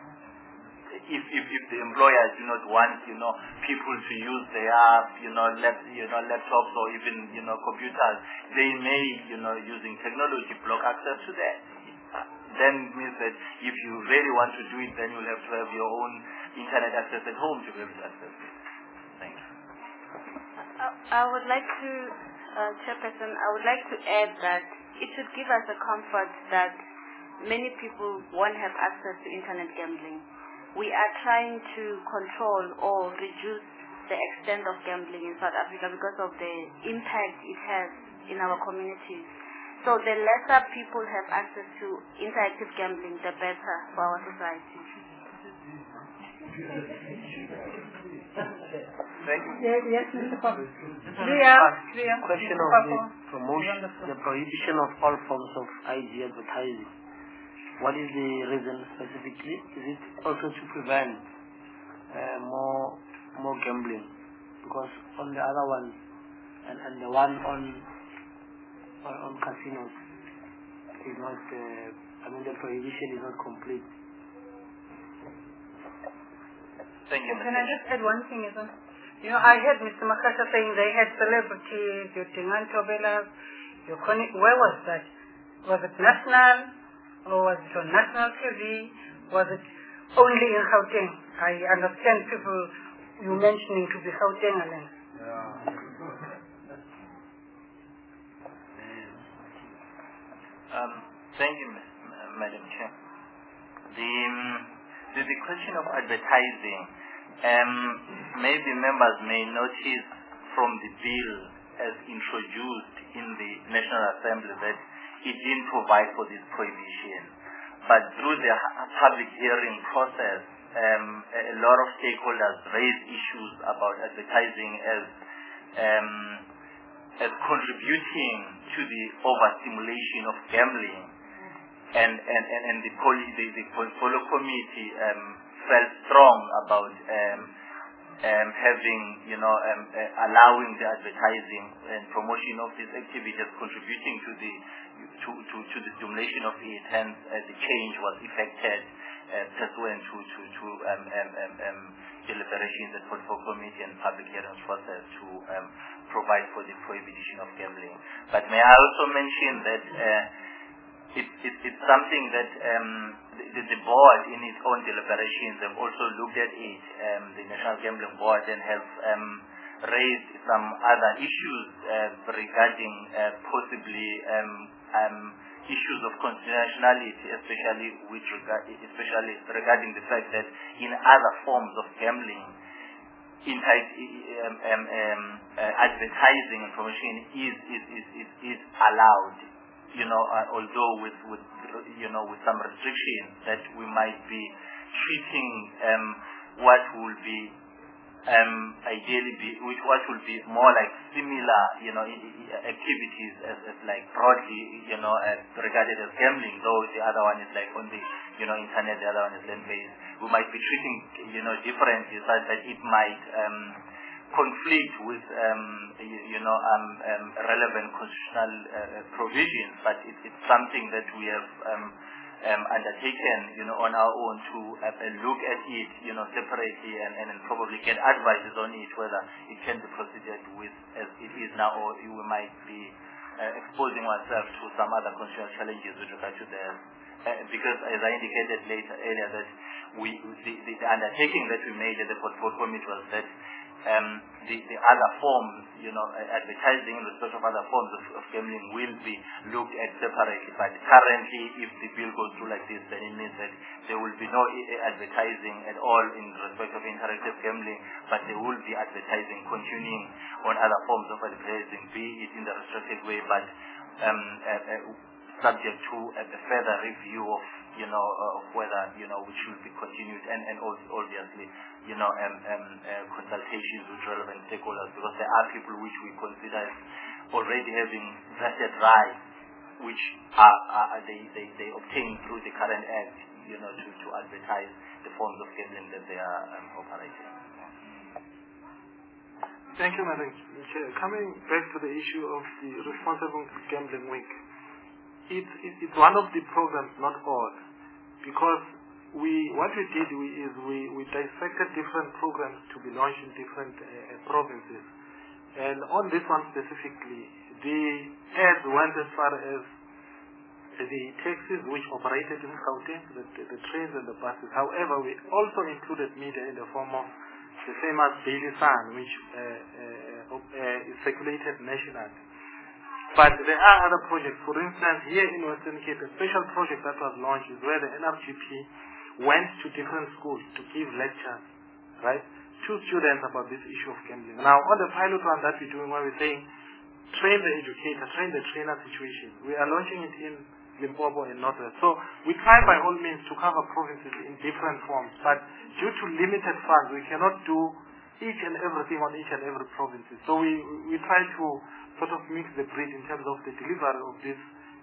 If, if if the employers do not want, you know, people to use their, you know, lap, you know, laptops or even, you know, computers, they may, you know, using technology block access to that. Then it means that if you really want to do it, then you'll have to have your own internet access at home to be able to access it. Thank you. I, I would like to, uh, Chairperson, I would like to add that it should give us a comfort that many people won't have access to internet gambling. We are trying to control or reduce the extent of gambling in South Africa because of the impact it has in our communities. So the lesser people have access to interactive gambling, the better for our society. Thank you. Yes, yes, Mister Papa. Question of the promotion, the prohibition of all forms of I G advertising. what is the reason specifically? Is it also to prevent uh, more more gambling? Because on the other one, and, and the one on on, on casinos is not. Uh, I mean, the prohibition is not complete. Thank you. Can I just add one thing, Isn't? You know, I heard Mister Makasha saying they had celebrities, your Tingan Tobelas, your Connie. Where was that? Was it national, or was it on national T V? Was it only in Gauteng? I understand people you mentioning to be Gauteng alone. Um, thank you, Madam Chair. The, um, the, the question of advertising, um, maybe members may notice from the bill as introduced in the National Assembly that it didn't provide for this prohibition. But through the public hearing process, um, a, a lot of stakeholders raised issues about advertising as um, as contributing to the overstimulation of gambling. And, and, and, and the, poli the, the portfolio committee um, felt strong about um, um, having, you know, um, uh, allowing the advertising and promotion of this activity as contributing to the to, to, to the stimulation of it. Hence, uh, the change was effected uh, pursuant to to, to um, um, um, um, deliberations at portfolio committee and public hearings process to um, provide for the prohibition of gambling. But may I also mention that. Uh, It, it, it's something that um, the, the board, in its own deliberations, have also looked at it. Um, the National Gambling Board and have um, raised some other issues uh, regarding uh, possibly um, um, issues of constitutionality, especially with regard, especially regarding the fact that in other forms of gambling, in um, um, um, uh, advertising and promotion is is, is, is, is allowed. You know, uh, although with, with, you know, with some restrictions that we might be treating um, what will be um, ideally be, which what will be more like similar, you know, activities as, as like broadly, you know, as regarded as gambling, though the other one is like on the, you know, internet, the other one is land-based. We might be treating, you know, differently such that it might um, conflict with, um, you, you know, um, um, relevant constitutional uh, provisions, but it, it's something that we have um, um, undertaken, you know, on our own to uh, look at it, you know, separately and, and probably get advices on it, whether it can be proceeded with as it is now, or we might be uh, exposing ourselves to some other constitutional challenges with regard to the, uh, because as I indicated later earlier, that we the, the, the undertaking that we made at the portfolio committee was that Um, the, the other forms, you know, advertising in respect of other forms of, of gambling will be looked at separately. But currently, if the bill goes through like this, then it means that there will be no advertising at all in respect of interactive gambling, but there will be advertising continuing on other forms of advertising, be it in the restricted way, but um, uh, uh, subject to a further review of, you know, uh, of whether, you know, which should be continued, and, and also obviously, you know, um, um, uh, consultations with relevant stakeholders, because there are people which we consider already having vested rights, which are, are they, they, they obtain through the current act, you know, to, to advertise the forms of gambling that they are um, operating. Thank you, Madam Chair. Coming back to the issue of the Responsible Gambling Week, It, it, it's one of the programs, not all, because we what we did we, is we, we dissected different programs to be launched in different uh, provinces, and on this one specifically, the ads went as far as the taxis which operated in Gauteng, the, the, the trains and the buses. However, we also included media in the form of the famous Daily Sun, which uh, uh, uh, is circulated nationally. But there are other projects. For instance, here in Western Cape, a special project that was launched is where the N R G P went to different schools to give lectures, right, to students about this issue of gambling. Now, on the pilot one that we're doing, where we're saying, train the educator, train the trainer situation, we are launching it in Limpopo and Northwest. So we try by all means to cover provinces in different forms, but due to limited funds, we cannot do each and everything on each and every province. So we we try to sort of mix the breed in terms of the delivery of this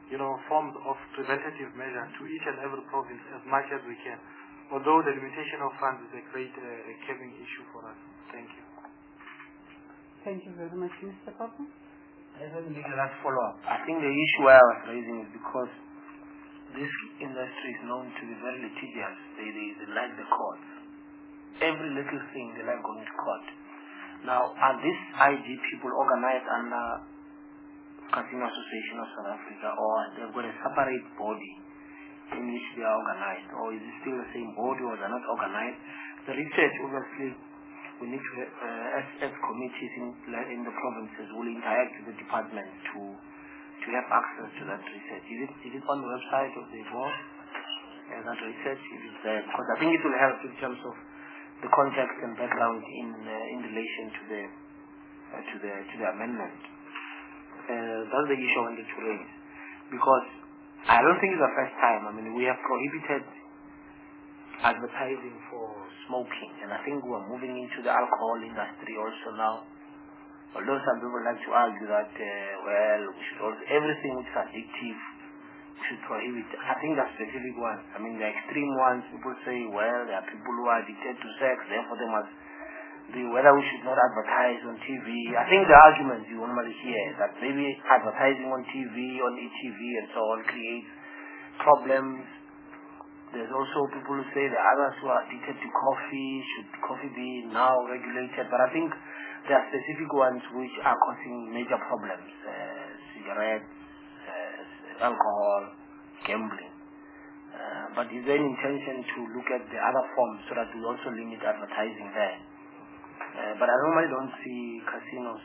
you know, forms of preventative measure to each and every province as much as we can. Although the limitation of funds is a great uh, caring issue for us. Thank you. Thank you very much, Mister Papa. I just want to make a last follow-up. I think the issue I was raising is because this industry is known to be very litigious. They, they, they like the courts. Every little thing they like going to court. Now, are these I G people organized under Casino Association of South Africa, or they've got a separate body in which they are organized, or is it still the same body, or they're not organized? The research, obviously, we need to, uh, as, as committees in, in the provinces, will interact with the department to to have access to that research. Is it is it on the website of the board? Uh, that research is there, because I think it will help in terms of the context and background in uh, in relation to the uh, to the to the amendment. Uh, that's the issue I wanted to raise, because I don't think it's the first time. I mean, we have prohibited advertising for smoking, and I think we're moving into the alcohol industry also now. Although some people like to argue that, uh, well, we should also, everything which is addictive, we should prohibit. I think the specific ones, I mean, the extreme ones, people say, well, there are people who are addicted to sex, therefore they must be, whether we should not advertise on T V. I think the arguments you normally hear is that maybe advertising on T V, on E T V and so on creates problems. There's also people who say the others who are addicted to coffee, should coffee be now regulated? But I think there are specific ones which are causing major problems, uh, cigarettes, uh, alcohol, gambling. Uh, but is there an intention to look at the other forms so that we also limit advertising there? Uh, but I normally don't see casinos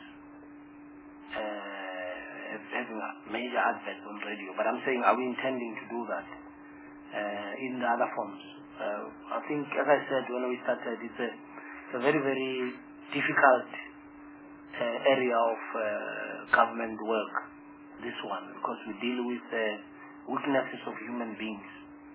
uh, having a major adverts on radio. But I'm saying, are we intending to do that uh, in the other forms? Uh, I think, as I said when we started, it's a, it's a very, very difficult uh, area of uh, government work, this one, because we deal with uh, weaknesses of human beings.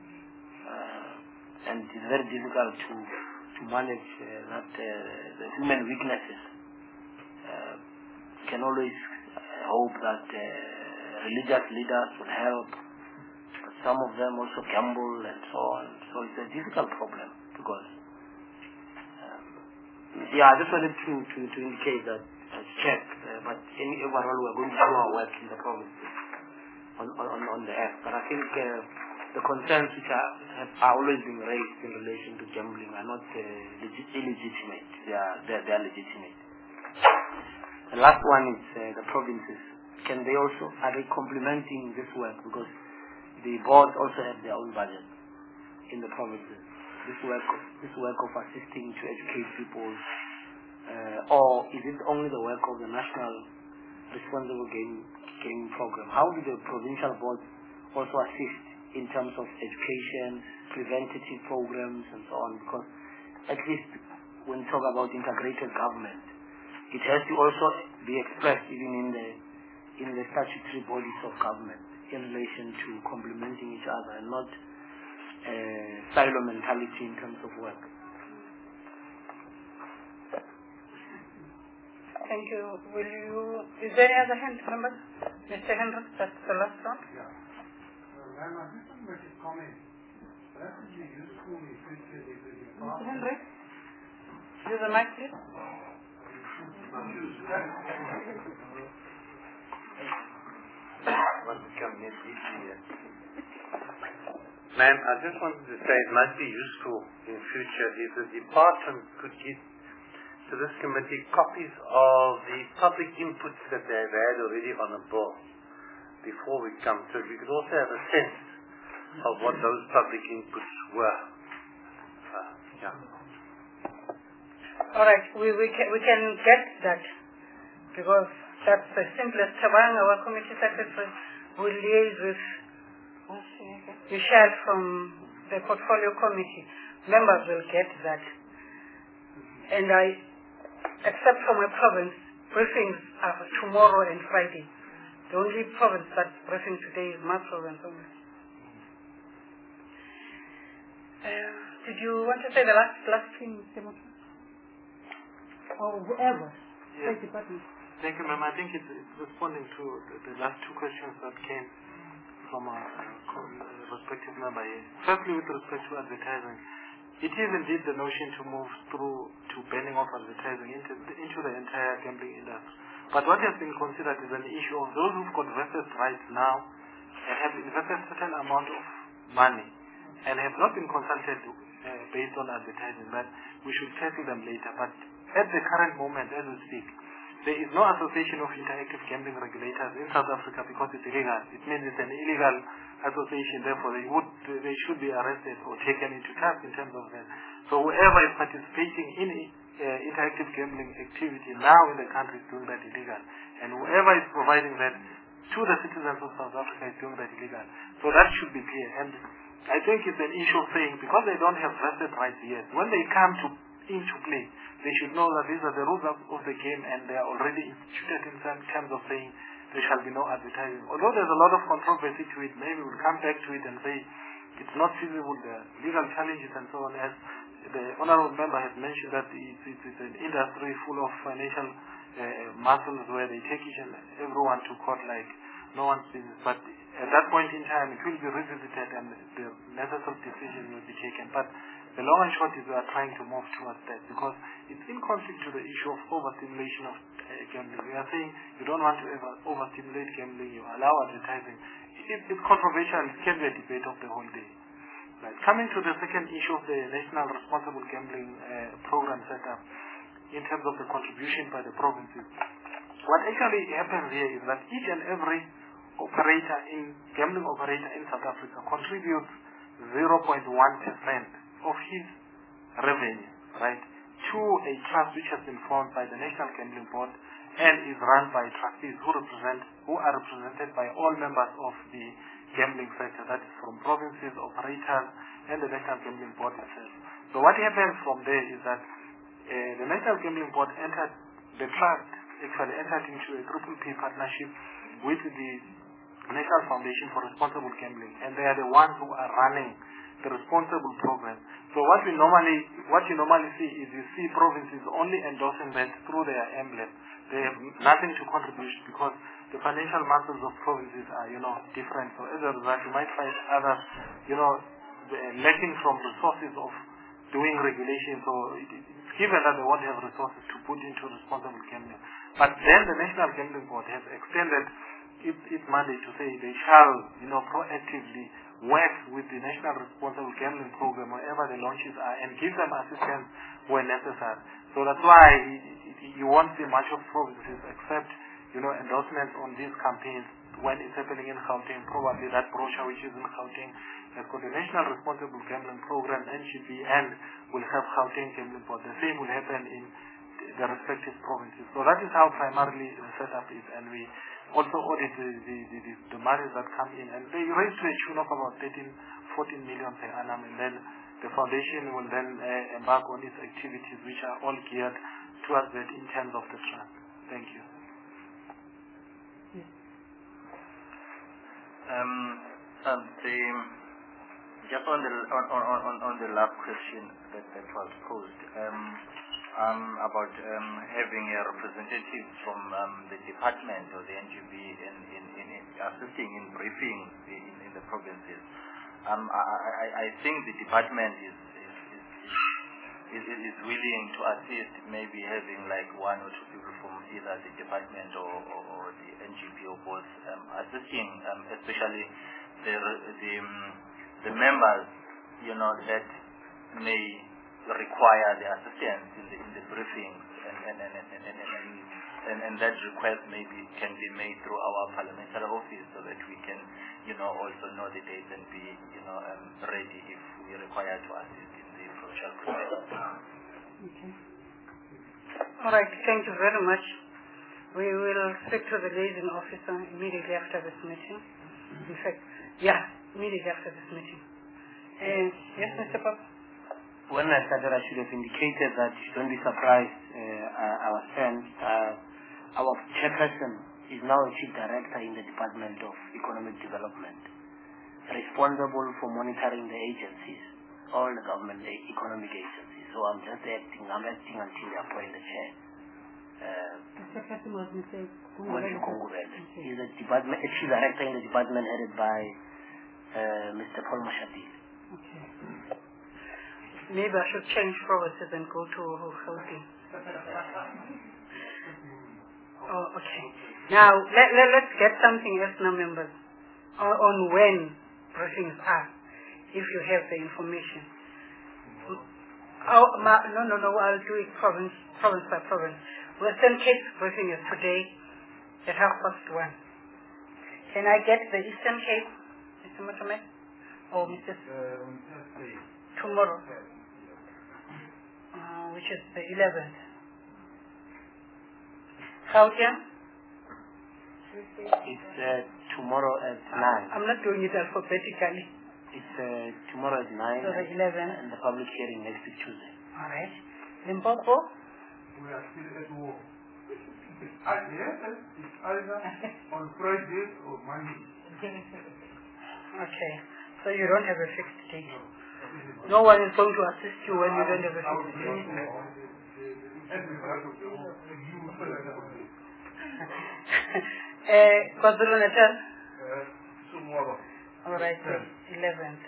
Uh, and it's very difficult to to manage uh, that uh, the human weaknesses. Uh, can always uh, hope that uh, religious leaders will help, but some of them also gamble and so on. So it's a difficult problem because, um, yeah, I just wanted to, to, to indicate that, uh, check, uh, but in overall we're going to do our work in the provinces on, on, on the app. But I think uh, the concerns which are, have are always been raised in relation to gambling are not uh, legit, illegitimate. They are, they are, they are legitimate. The last one is uh, the provinces. Can they also, are they complementing this work? Because the board also have their own budget in the provinces. This work, this work of assisting to educate people, uh, or is it only the work of the National Responsible Game, Gaming Program? How do the provincial boards also assist in terms of education, preventative programs and so on? Because at least when we talk about integrated government, it has to also be expressed even in the in the statutory bodies of government in relation to complementing each other and not uh, silo mentality in terms of work. Thank you. Will you, is there any other hand members? Mister Hendricks, that's the last one. Yeah. Ma'am, I just want to make a comment. That would be useful if it is the Mister department. Hendricks, use the mic, please. Ma'am, I just wanted to say it might be useful in future if the department could give to this committee copies of the public inputs that they've had already on a bill before we come to it. We could also have a sense of what those public inputs were. Uh, yeah. All right, we, we, can, we can get that because that's the simplest. Tabang, our committee secretary, will liaise with Michelle from the portfolio committee. Members will get that. And I, except for my province, briefings are tomorrow and Friday. The only province that's briefing today is my province only. Uh, did you want to say the last last thing, Mister Mutu? Or whoever? Yes. Department. Thank you, ma'am. I think it's, it's responding to the, the last two questions that came from our uh, respective member here. Firstly, with respect to advertising, it is indeed the notion to move through to banning of advertising into the, into the entire gambling industry. But what has been considered is an issue of those who've got vested rights now and have invested a certain amount of money and have not been consulted uh, based on advertising, that we should tackle them later. But at the current moment, as we speak, there is no association of interactive gambling regulators in South Africa because it's illegal. It means it's an illegal association, therefore they would they should be arrested or taken into task in terms of that. So whoever is participating in uh, interactive gambling activity now in the country is doing that illegal. And whoever is providing that to the citizens of South Africa is doing that illegal. So that should be clear. And I think it's an issue of saying, because they don't have vested rights yet, when they come to into play, they should know that these are the rules of, of the game and they are already instituted in some terms of saying there shall be no advertising. Although there's a lot of controversy to it, maybe we'll come back to it and say it's not feasible, the legal challenges and so on. As the honorable member has mentioned that it's, it's, it's an industry full of financial uh, muscles where they take each and everyone to court like no one's business. But at that point in time, it will be revisited and the necessary decision will be taken. But the long and short is we are trying to move towards that because it's in conflict to the issue of overstimulation of uh, gambling. We are saying you don't want to ever overstimulate gambling, you allow advertising. It, it's controversial, it can be a debate of the whole day. Right. Coming to the second issue of the National Responsible Gambling uh, Program setup, in terms of the contribution by the provinces, what actually happens here is that each and every operator in gambling operator in South Africa contributes zero point one percent of his revenue, right, to a trust which has been formed by the National Gambling Board and is run by trustees who represent, who are represented by all members of the gambling sector, that is from provinces, operators, and the National Gambling Board itself. So what happens from there is that uh, the National Gambling Board entered, the trust actually entered into a triple P partnership with the National Foundation for Responsible Gambling, and they are the ones who are running the responsible program. So what we normally, what you normally see is you see provinces only endorsing that through their emblem. They have nothing to contribute because the financial muscles of provinces are, you know, different. So as a result, you might find others, you know, lacking from resources of doing regulation. So it, it's given that they won't have resources to put into responsible gambling. But then the National Gambling Board has extended its, its mandate to say they shall, you know, proactively work with the National Responsible Gambling Program wherever the launches are and give them assistance where necessary. So that's why you won't see much of provinces except, you know, endorsements on these campaigns when it's happening in Gauteng. Probably that brochure which is in Gauteng has got the National Responsible Gambling Program, N G B, and will have Gauteng Gambling Board. The same will happen in the respective provinces. So that is how primarily the setup is, and we also audit the, the, the, the, the monies that come in, and they raise to a tune of about thirteen, fourteen million per annum, and then the foundation will then uh, embark on its activities which are all geared towards that in terms of the trust. Thank you. Um, um, the, just on the on, on, on, on the last question that, that was posed, um, um, about um, having a representative from um, the department or the N G B in, in, in, in assisting in briefing in, in the provinces. Um, I, I, I think the department is is, is, is is willing to assist, maybe having like one or two people from either the department or, or, or the N G B or both um, assisting, um, especially the the, um, the members, you know, that may require the assistance in the in the briefings, and and and and, and, and, and, and, and that request maybe can be made through our parliamentary office so that we can, you know, also know the dates and be, you know, um, ready if we require to assist in the social process. Okay. All right. Thank you very much. We will speak to the liaison officer immediately after this meeting. In fact, yeah, immediately after this meeting. Uh, yes, Mister Papa? When I started, I should have indicated that don't be surprised, uh, our friend, uh, our chairperson is now a chief director in the Department of Economic Development, responsible for monitoring the agencies, all the government the economic agencies. So I'm just acting, I'm acting until they appoint the chair. Uh, Mister Kasim was Mister Kungubele. He's a department, chief director in the department headed by uh, Mister Paul Mashadile. Okay. Maybe I should change provinces and go to Gauteng. Oh, okay. Now, let, let, let's get something else now, members, on, on when briefings are, if you have the information. Oh, ma, no, no, no, I'll do it province, province by province. Western Cape briefing is today at half past one. Can I get the Eastern Cape, Mister Motomet? Or Mister Uh, tomorrow, uh, which is the eleventh. Gauteng? It's uh, tomorrow at nine. I'm not doing it alphabetically. It's uh, tomorrow at nine. So the eleventh. And the public hearing next week Tuesday. All right. Limpopo? We are still at war. It's either, it's either on Friday or Monday. Okay. So you don't have a fixed date. No one is going to assist you when you don't have a fixed date. uh, KwaZulu-Natal? Uh, tomorrow. All right, eleventh.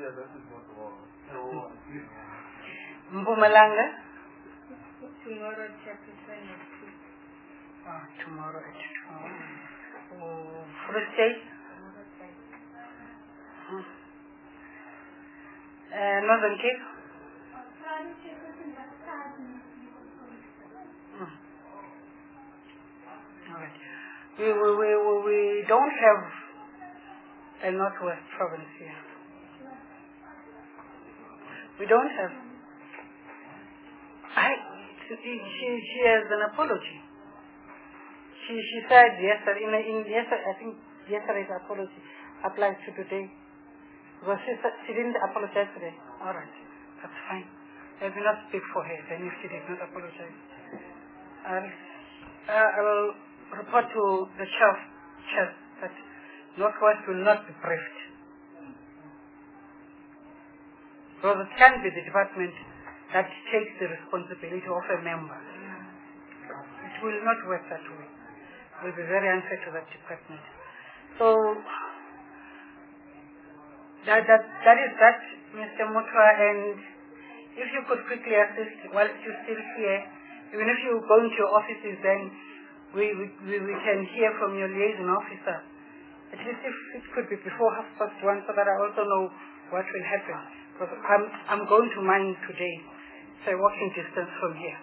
Mpumalanga? Tomorrow, chapter twenty-two. Oh, tomorrow at twelve. Oh, Free State? Hmm. Uh, Northern Cape? Hmm. All right. We, we, we, we, we don't have a Northwest province here. We don't have. I, she, she, she has an apology. She, she said yesterday, in, in yesterday, I think yesterday's apology applies to today. Because she, she didn't apologize today. All right, that's fine. I will not speak for her then if she did not apologize. I'll, uh, I will report to the chair, chair that Northwest will not be briefed. Because it can be the department that takes the responsibility of a member. It will not work that way. It will be very unfair to that department. So, That, that, that is that, Mister Mutwa, and if you could quickly assist whilst you're still here, even if you go into your offices, then we, we, we can hear from your liaison officer. At least if it could be before half past one, so that I also know what will happen. Because I'm, I'm going to mine today. It's a walking distance from here.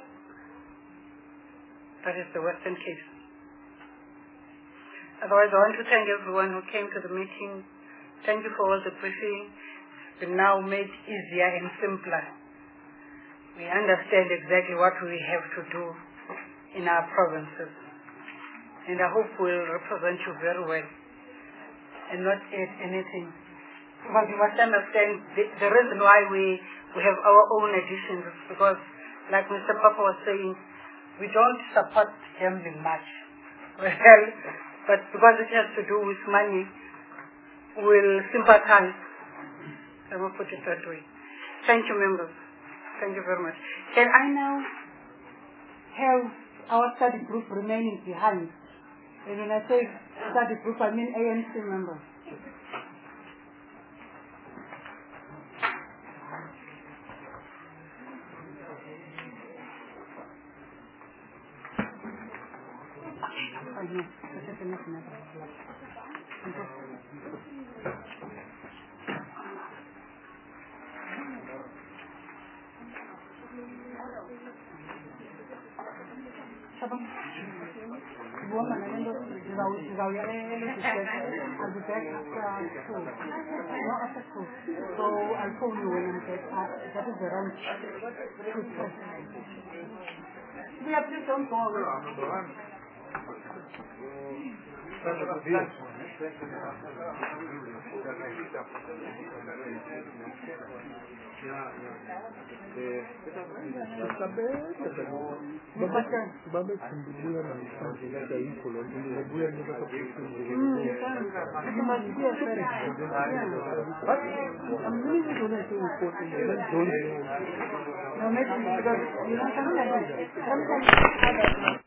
That is the Western Cape. Otherwise, I want to thank everyone who came to the meeting. Thank you for all the briefing. It's been now made easier and simpler. We understand exactly what we have to do in our provinces. And I hope we'll represent you very well and not add anything. But you must understand the, the reason why we, we have our own additions is because, like Mister Papa was saying, we don't support gambling much. Well, but because it has to do with money, will sympathize. I will put it that way. Thank you, members. Thank you very much. Can I now have our study group remaining behind? And when I say study group, I mean A N C members. Oh, yes. That's a nice Woman, I know I'll be back after school. Not after school. So I'll call you when I'm back. That is around two thirty. Yeah, please don't go away. No, maybe because you know sometimes